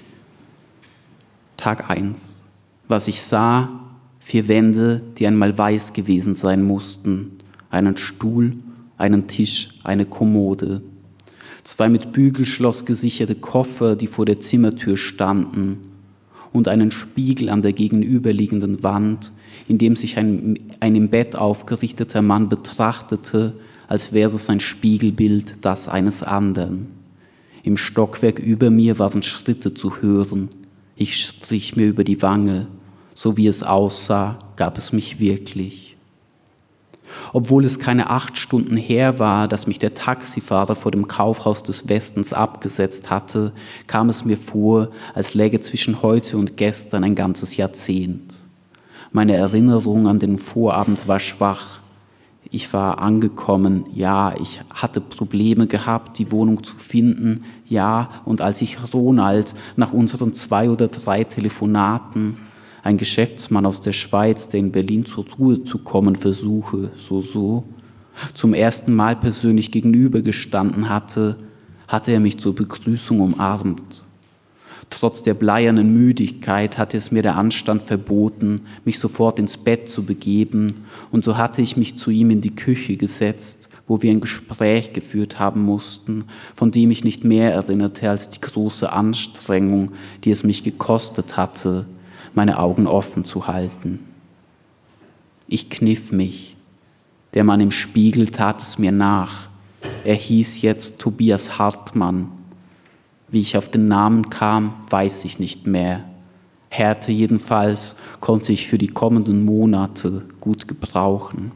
Speaker 3: Tag eins. Was ich sah, vier Wände, die einmal weiß gewesen sein mussten, einen Stuhl, einen Tisch, eine Kommode. zwei mit Bügelschloss gesicherte Koffer, die vor der Zimmertür standen, und einen Spiegel an der gegenüberliegenden Wand, in dem sich ein, ein im Bett aufgerichteter Mann betrachtete, als wäre es ein Spiegelbild das eines anderen. Im Stockwerk über mir waren Schritte zu hören. Ich strich mir über die Wange. So wie es aussah, gab es mich wirklich. Obwohl es keine acht Stunden her war, dass mich der Taxifahrer vor dem Kaufhaus des Westens abgesetzt hatte, kam es mir vor, als läge zwischen heute und gestern ein ganzes Jahrzehnt. Meine Erinnerung an den Vorabend war schwach. Ich war angekommen, ja, ich hatte Probleme gehabt, die Wohnung zu finden, ja, und als ich Ronald nach unseren zwei oder drei Telefonaten, ein Geschäftsmann aus der Schweiz, der in Berlin zur Ruhe zu kommen versuche, so, so, zum ersten Mal persönlich gegenübergestanden hatte, hatte er mich zur Begrüßung umarmt. Trotz der bleiernen Müdigkeit hatte es mir der Anstand verboten, mich sofort ins Bett zu begeben, und so hatte ich mich zu ihm in die Küche gesetzt, wo wir ein Gespräch geführt haben mussten, von dem ich nicht mehr erinnerte als die große Anstrengung, die es mich gekostet hatte, meine Augen offen zu halten. Ich kniff mich. Der Mann im Spiegel tat es mir nach. Er hieß jetzt Tobias Hartmann. Wie ich auf den Namen kam, weiß ich nicht mehr. Härte jedenfalls konnte ich für die kommenden Monate gut gebrauchen.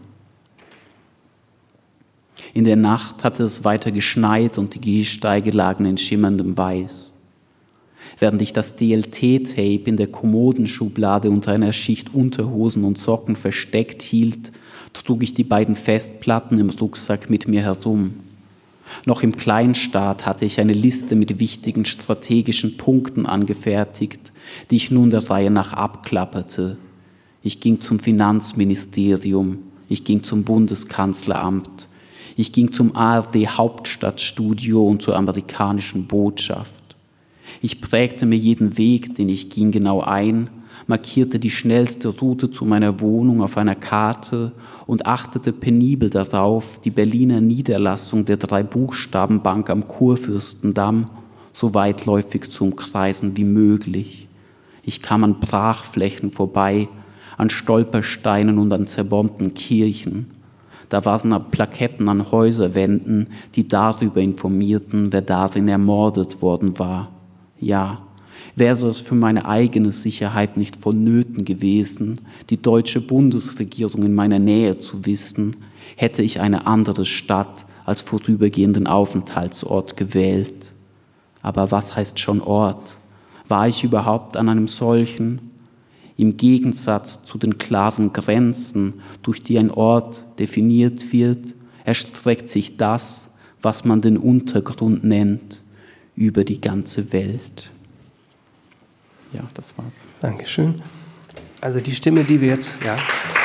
Speaker 3: In der Nacht hatte es weiter geschneit und die Gehsteige lagen in schimmerndem Weiß. Während ich das D L T-Tape in der Kommodenschublade unter einer Schicht Unterhosen und Socken versteckt hielt, trug ich die beiden Festplatten im Rucksack mit mir herum. Noch im Kleinstaat hatte ich eine Liste mit wichtigen strategischen Punkten angefertigt, die ich nun der Reihe nach abklapperte. Ich ging zum Finanzministerium, ich ging zum Bundeskanzleramt, ich ging zum A R D-Hauptstadtstudio und zur amerikanischen Botschaft. Ich prägte mir jeden Weg, den ich ging, genau ein, markierte die schnellste Route zu meiner Wohnung auf einer Karte und achtete penibel darauf, die Berliner Niederlassung der Drei-Buchstaben-Bank am Kurfürstendamm so weitläufig zu umkreisen wie möglich. Ich kam an Brachflächen vorbei, an Stolpersteinen und an zerbombten Kirchen. Da waren Plaketten an Häuserwänden, die darüber informierten, wer darin ermordet worden war. Ja, wäre es für meine eigene Sicherheit nicht vonnöten gewesen, die deutsche Bundesregierung in meiner Nähe zu wissen, hätte ich eine andere Stadt als vorübergehenden Aufenthaltsort gewählt. Aber was heißt schon Ort? War ich überhaupt an einem solchen? Im Gegensatz zu den klaren Grenzen, durch die ein Ort definiert wird, erstreckt sich das, was man den Untergrund nennt, über die ganze Welt. Ja, das war's.
Speaker 2: Dankeschön. Also die Stimme, die wir jetzt, ja.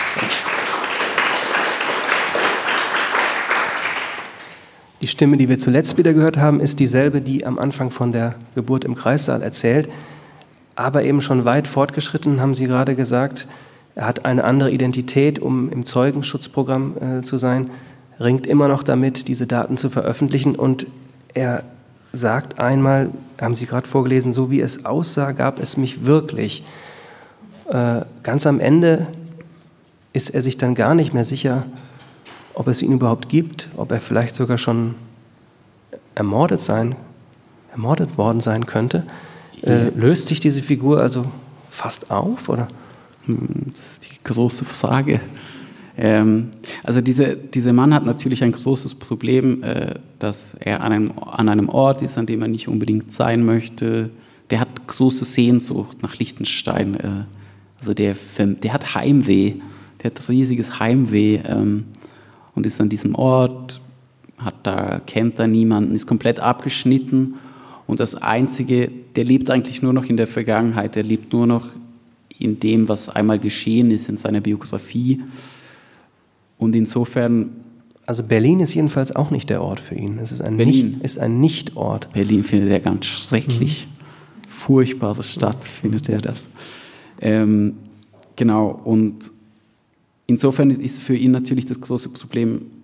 Speaker 2: Die Stimme, die wir zuletzt wieder gehört haben, ist dieselbe, die am Anfang von der Geburt im Kreissaal erzählt, aber eben schon weit fortgeschritten, haben Sie gerade gesagt. Er hat eine andere Identität, um im Zeugenschutzprogramm äh, zu sein, ringt immer noch damit, diese Daten zu veröffentlichen, und er sagt einmal, haben Sie gerade vorgelesen, so wie es aussah, gab es mich wirklich. Äh, ganz am Ende ist er sich dann gar nicht mehr sicher, ob es ihn überhaupt gibt, ob er vielleicht sogar schon ermordet sein, ermordet worden sein könnte. Äh, löst sich diese Figur also fast auf, oder?
Speaker 3: Das ist die große Frage. Ähm, also diese, dieser Mann hat natürlich ein großes Problem, äh, dass er an einem, an einem Ort ist, an dem er nicht unbedingt sein möchte. Der hat große Sehnsucht nach Liechtenstein. Äh, also der, der hat Heimweh, der hat riesiges Heimweh ähm, und ist an diesem Ort, hat da, kennt da niemanden, ist komplett abgeschnitten. Und das Einzige, der lebt eigentlich nur noch in der Vergangenheit, der lebt nur noch in dem, was einmal geschehen ist in seiner Biografie. Und insofern...
Speaker 2: Also Berlin ist jedenfalls auch nicht der Ort für ihn. Es ist ein,
Speaker 3: Berlin.
Speaker 2: Nicht, ist ein Nicht-Ort.
Speaker 3: Berlin findet er ganz schrecklich. Mhm. Furchtbare Stadt findet er das. Ähm, genau, und insofern ist für ihn natürlich das große Problem,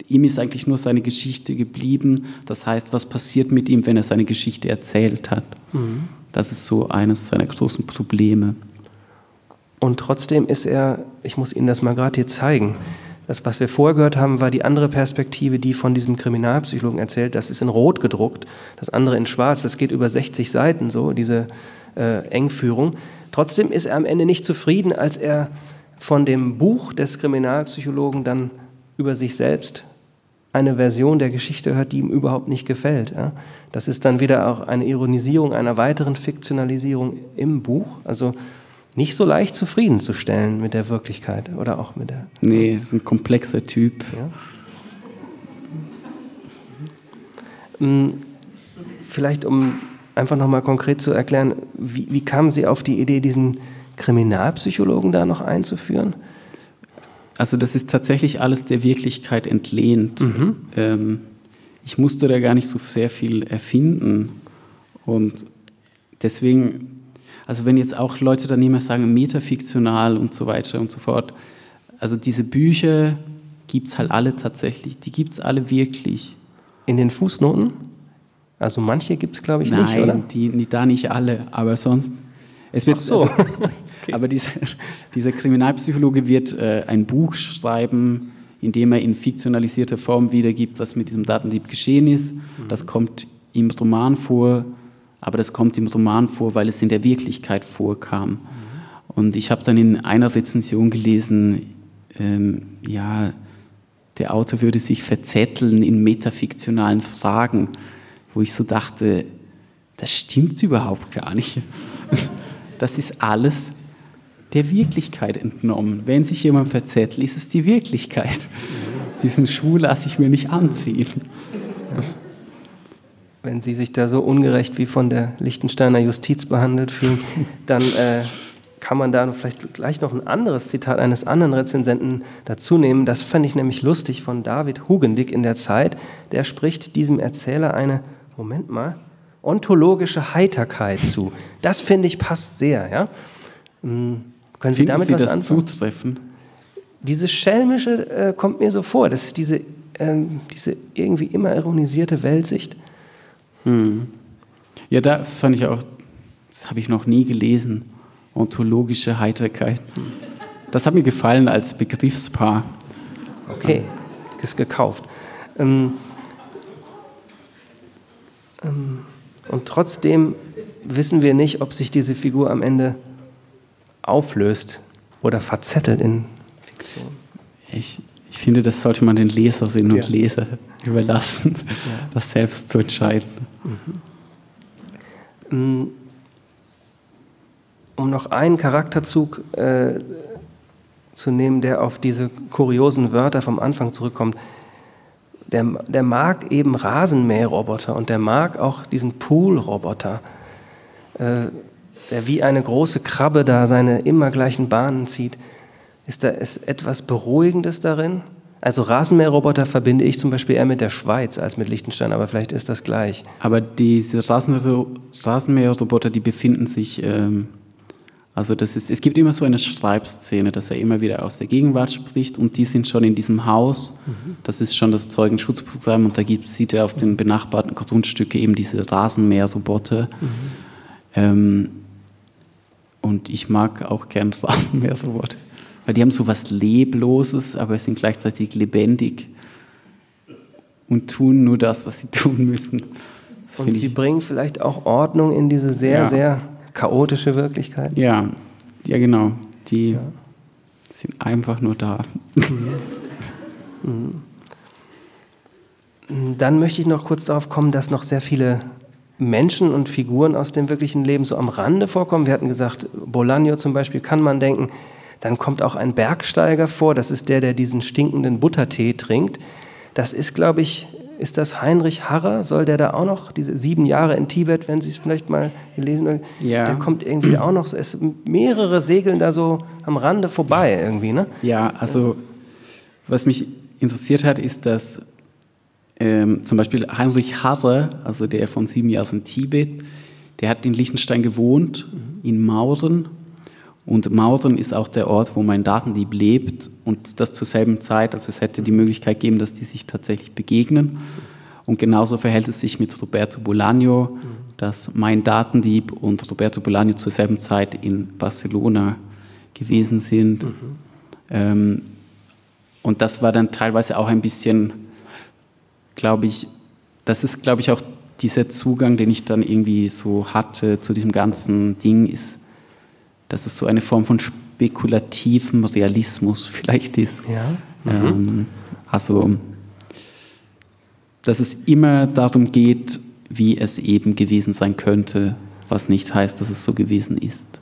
Speaker 3: Ihm ist eigentlich nur seine Geschichte geblieben. Das heißt, was passiert mit ihm, wenn er seine Geschichte erzählt hat? Mhm. Das ist so eines seiner großen Probleme.
Speaker 2: Und trotzdem ist er, ich muss Ihnen das mal gerade hier zeigen, das, was wir vorher gehört haben, war die andere Perspektive, die von diesem Kriminalpsychologen erzählt. Das ist in Rot gedruckt, das andere in Schwarz. Das geht über sechzig Seiten, so diese äh, Engführung. Trotzdem ist er am Ende nicht zufrieden, als er von dem Buch des Kriminalpsychologen dann über sich selbst eine Version der Geschichte hört, die ihm überhaupt nicht gefällt. Ja? Das ist dann wieder auch eine Ironisierung einer weiteren Fiktionalisierung im Buch. Also nicht so leicht zufriedenzustellen mit der Wirklichkeit oder auch mit der...
Speaker 3: Nee, das ist ein komplexer Typ.
Speaker 2: Ja. Vielleicht, um einfach nochmal konkret zu erklären, wie, wie kamen Sie auf die Idee, diesen Kriminalpsychologen da noch einzuführen?
Speaker 3: Also das ist tatsächlich alles der Wirklichkeit entlehnt. Mhm. Ähm, ich musste da gar nicht so sehr viel erfinden. Und deswegen... Also wenn jetzt auch Leute dann immer sagen, metafiktional und so weiter und so fort, also diese Bücher gibt es halt alle tatsächlich, die gibt es alle wirklich.
Speaker 2: In den Fußnoten? Also manche gibt es, glaube ich,
Speaker 3: Nein,
Speaker 2: nicht, oder?
Speaker 3: Nein, die, da nicht alle, aber sonst... Es wird,
Speaker 2: Ach so.
Speaker 3: Also, okay. Aber dieser, dieser Kriminalpsychologe wird äh, ein Buch schreiben, in dem er in fiktionalisierter Form wiedergibt, was mit diesem Datendieb geschehen ist. Mhm. Das kommt im Roman vor. Aber das kommt im Roman vor, weil es in der Wirklichkeit vorkam. Mhm. Und ich habe dann in einer Rezension gelesen, ähm, ja, der Autor würde sich verzetteln in metafiktionalen Fragen, wo ich so dachte, das stimmt überhaupt gar nicht. Das ist alles der Wirklichkeit entnommen. Wenn sich jemand verzettelt, ist es die Wirklichkeit. Mhm. Diesen Schuh lasse ich mir nicht anziehen.
Speaker 2: Wenn Sie sich da so ungerecht wie von der Liechtensteiner Justiz behandelt fühlen, dann äh, kann man da vielleicht gleich noch ein anderes Zitat eines anderen Rezensenten dazu nehmen. Das fand ich nämlich lustig von David Hugendick in der Zeit. Der spricht diesem Erzähler eine, Moment mal, ontologische Heiterkeit zu. Das, finde ich, passt sehr. Ja? Hm, können Sie
Speaker 3: Finden
Speaker 2: damit
Speaker 3: Sie
Speaker 2: was
Speaker 3: das
Speaker 2: anfangen?
Speaker 3: Zutreffen?
Speaker 2: Dieses Schelmische äh, kommt mir so vor. Das ist diese, ähm, diese irgendwie immer ironisierte Weltsicht.
Speaker 3: Hm. Ja, das fand ich auch, das habe ich noch nie gelesen, ontologische Heiterkeit. Das hat mir gefallen als Begriffspaar.
Speaker 2: Okay, ist gekauft. Ähm, ähm, und trotzdem wissen wir nicht, ob sich diese Figur am Ende auflöst oder verzettelt in Fiktion.
Speaker 3: Ich, ich finde, das sollte man den Leserinnen und
Speaker 2: ja.
Speaker 3: Leser überlassen, ja. das selbst zu entscheiden.
Speaker 2: Mhm. Um noch einen Charakterzug äh, zu nehmen, der auf diese kuriosen Wörter vom Anfang zurückkommt. Der, der mag eben Rasenmäherroboter und der mag auch diesen Poolroboter, äh, der wie eine große Krabbe da seine immer gleichen Bahnen zieht. Ist da ist etwas Beruhigendes darin? Also Rasenmäherroboter verbinde ich zum Beispiel eher mit der Schweiz als mit Liechtenstein, aber vielleicht ist das gleich.
Speaker 3: Aber diese Rasenmäherroboter, die befinden sich, ähm, also das ist, es gibt immer so eine Schreibszene, dass er immer wieder aus der Gegenwart spricht und die sind schon in diesem Haus, mhm. das ist schon das Zeugenschutzprogramm und da gibt, sieht er auf den benachbarten Grundstücken eben diese Rasenmäherroboter. Mhm. Ähm, und ich mag auch gern Rasenmäherroboter. Weil die haben so was Lebloses, aber sind gleichzeitig lebendig und tun nur das, was sie tun müssen. Das
Speaker 2: und sie bringen vielleicht auch Ordnung in diese sehr, ja. sehr chaotische Wirklichkeit.
Speaker 3: Ja, ja genau. Die ja. sind einfach nur da.
Speaker 2: Mhm. Mhm. Dann möchte ich noch kurz darauf kommen, dass noch sehr viele Menschen und Figuren aus dem wirklichen Leben so am Rande vorkommen. Wir hatten gesagt, Bolaño zum Beispiel kann man denken. Dann kommt auch ein Bergsteiger vor, das ist der, der diesen stinkenden Buttertee trinkt. Das ist, glaube ich, ist das Heinrich Harrer? Soll der da auch noch, diese sieben Jahre in Tibet, wenn Sie es vielleicht mal gelesen haben,
Speaker 3: ja.
Speaker 2: der kommt irgendwie auch noch, es mehrere segeln da so am Rande vorbei irgendwie, ne?
Speaker 3: Ja, also was mich interessiert hat, ist, dass ähm, zum Beispiel Heinrich Harrer, also der von sieben Jahren in Tibet, der hat in Liechtenstein gewohnt, mhm. in Mauren. Und Maudern ist auch der Ort, wo mein Datendieb lebt und das zur selben Zeit, also es hätte die Möglichkeit gegeben, dass die sich tatsächlich begegnen. Und genauso verhält es sich mit Roberto Bolaño, mhm. dass mein Datendieb und Roberto Bolaño zur selben Zeit in Barcelona gewesen sind. Mhm. Ähm, und das war dann teilweise auch ein bisschen, glaube ich, das ist, glaube ich, auch dieser Zugang, den ich dann irgendwie so hatte zu diesem ganzen Ding, ist, dass es so eine Form von spekulativem Realismus vielleicht ist.
Speaker 2: Ja. Mhm.
Speaker 3: Ähm, also, dass es immer darum geht, wie es eben gewesen sein könnte, was nicht heißt, dass es so gewesen ist.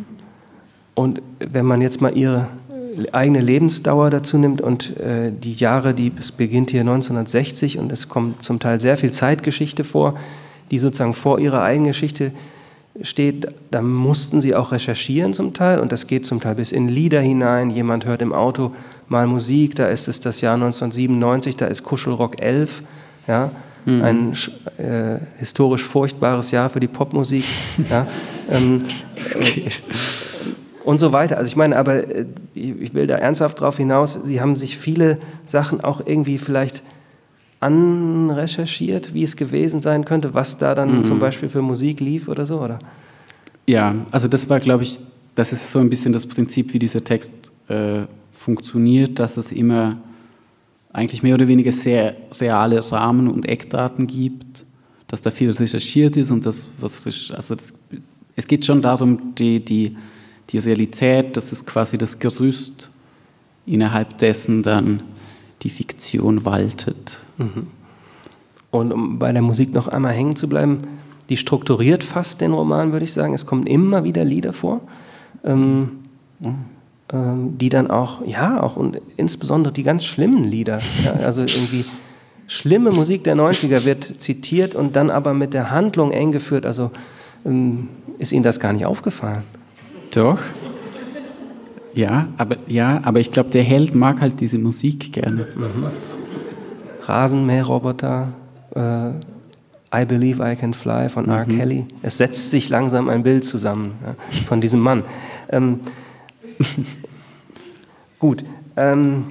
Speaker 2: Und wenn man jetzt mal Ihre eigene Lebensdauer dazu nimmt und äh, die Jahre, die es beginnt hier neunzehnhundertsechzig und es kommt zum Teil sehr viel Zeitgeschichte vor, die sozusagen vor Ihrer eigenen Geschichte steht, da mussten Sie auch recherchieren zum Teil und das geht zum Teil bis in Lieder hinein. Jemand hört im Auto mal Musik, da ist es das Jahr neunzehnhundertsiebenundneunzig, da ist Kuschelrock elf, ja, mhm. ein äh, historisch furchtbares Jahr für die Popmusik. Ja, ähm, äh, und so weiter. Also ich meine, aber äh, ich will da ernsthaft drauf hinaus, Sie haben sich viele Sachen auch irgendwie vielleicht anrecherchiert, wie es gewesen sein könnte, was da dann mhm. zum Beispiel für Musik lief oder so, oder?
Speaker 3: Ja, also das war, glaube ich, das ist so ein bisschen das Prinzip, wie dieser Text äh, funktioniert, dass es immer eigentlich mehr oder weniger sehr reale Rahmen und Eckdaten gibt, dass da viel recherchiert ist und das, was ist, also das, es geht schon darum, die, die, die Realität, das ist quasi das Gerüst, innerhalb dessen dann die Fiktion waltet.
Speaker 2: Mhm. Und um bei der Musik noch einmal hängen zu bleiben, die strukturiert fast den Roman, würde ich sagen. Es kommen immer wieder Lieder vor, ähm, mhm. ähm, die dann auch, ja, auch und insbesondere die ganz schlimmen Lieder, ja, also irgendwie schlimme Musik der neunziger wird zitiert und dann aber mit der Handlung eng geführt. Also ähm, ist Ihnen das gar nicht aufgefallen?
Speaker 3: Doch. Ja, aber, ja, aber ich glaube, der Held mag halt diese Musik gerne.
Speaker 2: Mhm. Rasenmäherroboter, äh, I Believe I Can Fly von R. Mhm. Kelly. Es setzt sich langsam ein Bild zusammen, ja, von diesem Mann. Ähm, gut. Ähm,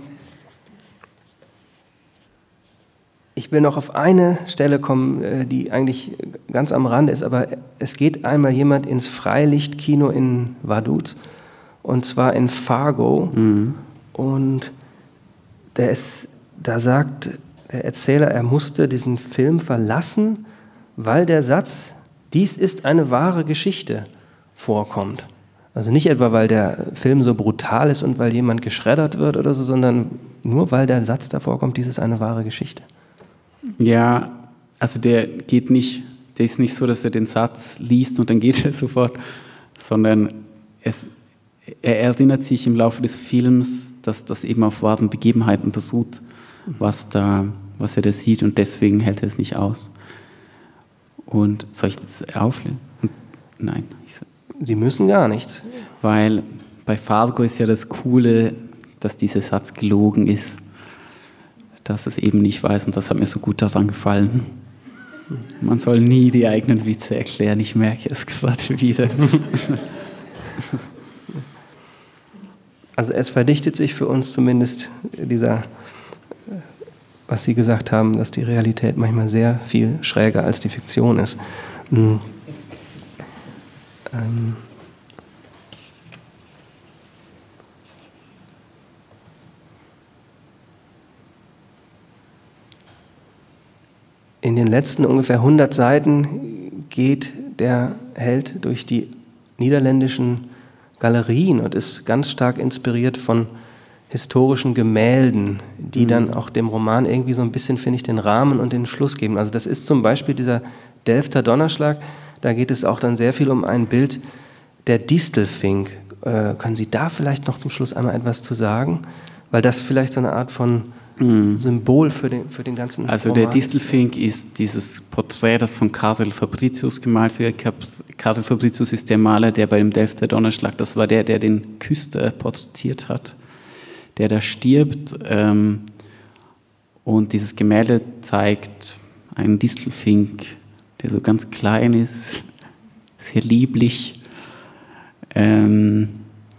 Speaker 2: ich will noch auf eine Stelle kommen, die eigentlich ganz am Rande ist, aber es geht einmal jemand ins Freilichtkino in Vaduz, und zwar in Fargo. Mhm. Und der ist, da sagt der Erzähler, er musste diesen Film verlassen, weil der Satz, dies ist eine wahre Geschichte, vorkommt. Also nicht etwa, weil der Film so brutal ist und weil jemand geschreddert wird oder so, sondern nur, weil der Satz davor kommt, dies ist eine wahre Geschichte.
Speaker 3: Ja, also der geht nicht, der ist nicht so, dass er den Satz liest und dann geht er sofort, sondern es er erinnert sich im Laufe des Films, dass das eben auf wahren Begebenheiten beruht, was, da, was er da sieht und deswegen hält er es nicht aus. Und soll ich das auflösen? Nein. Ich,
Speaker 2: Sie müssen gar nichts.
Speaker 3: Weil bei Fargo ist ja das Coole, dass dieser Satz gelogen ist, dass es eben nicht weiß und das hat mir so gut daran gefallen. Man soll nie die eigenen Witze erklären, ich merke es gerade wieder.
Speaker 2: Also es verdichtet sich für uns zumindest dieser, was Sie gesagt haben, dass die Realität manchmal sehr viel schräger als die Fiktion ist. Mhm. Ähm. In den letzten ungefähr hundert Seiten geht der Held durch die niederländischen Galerien und ist ganz stark inspiriert von historischen Gemälden, die mhm. dann auch dem Roman irgendwie so ein bisschen, finde ich, den Rahmen und den Schluss geben. Also das ist zum Beispiel dieser Delfter Donnerschlag, da geht es auch dann sehr viel um ein Bild der Distelfink. Äh, können Sie da vielleicht noch zum Schluss einmal etwas zu sagen? Weil das vielleicht so eine Art von mhm. Symbol für den, für den ganzen
Speaker 3: Also
Speaker 2: Roman.
Speaker 3: Der Distelfink ist dieses Porträt, das von Karel Fabritius gemalt wird. Karel Fabritius ist der Maler, der bei dem Delfter Donnerschlag, das war der, der den Küster porträtiert hat, der da stirbt. Ähm, und dieses Gemälde zeigt einen Distelfink, der so ganz klein ist, sehr lieblich. Ähm,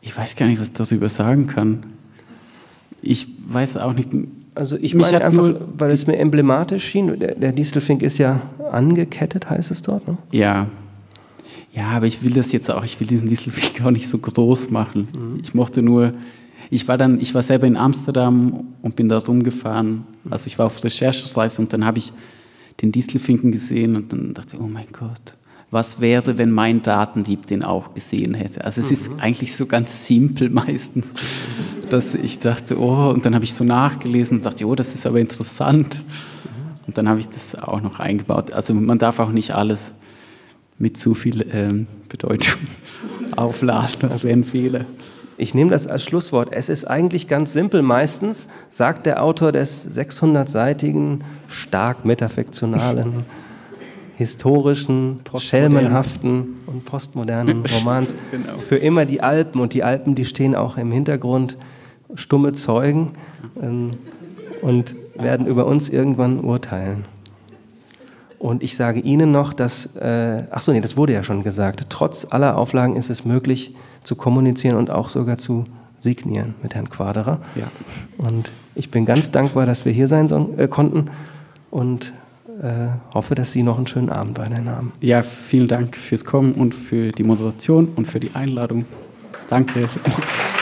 Speaker 3: Ich weiß gar nicht, was ich darüber sagen kann. Ich weiß auch nicht.
Speaker 2: Also ich meine einfach, weil es mir emblematisch schien, der, der Distelfink ist ja angekettet, heißt es dort, ne?
Speaker 3: Ja. Ja, aber ich will das jetzt auch, ich will diesen Distelfink auch nicht so groß machen. Mhm. Ich mochte nur, ich war dann, ich war selber in Amsterdam und bin da rumgefahren. Also ich war auf Recherchereise und dann habe ich den Distelfinken gesehen und dann dachte ich, oh mein Gott, was wäre, wenn mein Datendieb den auch gesehen hätte? Also es mhm. ist eigentlich so ganz simpel meistens, dass ich dachte, oh, und dann habe ich so nachgelesen und dachte, oh, das ist aber interessant. Und dann habe ich das auch noch eingebaut. Also man darf auch nicht alles mit zu viel ähm, Bedeutung aufladen, das wäre ein Fehler.
Speaker 2: Ich nehme das als Schlusswort. Es ist eigentlich ganz simpel. Meistens sagt der Autor des sechshundertseitigen, stark metafiktionalen, historischen, schelmenhaften und postmodernen Romans genau. für immer die Alpen. Und die Alpen, die stehen auch im Hintergrund, stumme Zeugen ähm, und werden über uns irgendwann urteilen. Und ich sage Ihnen noch, dass, äh, ach so, nee, das wurde ja schon gesagt, trotz aller Auflagen ist es möglich zu kommunizieren und auch sogar zu signieren mit Herrn Quaderer.
Speaker 3: Ja.
Speaker 2: Und ich bin ganz dankbar, dass wir hier sein so, äh, konnten und äh, hoffe, dass Sie noch einen schönen Abend weiterhin haben.
Speaker 3: Ja, vielen Dank fürs Kommen und für die Moderation und für die Einladung. Danke.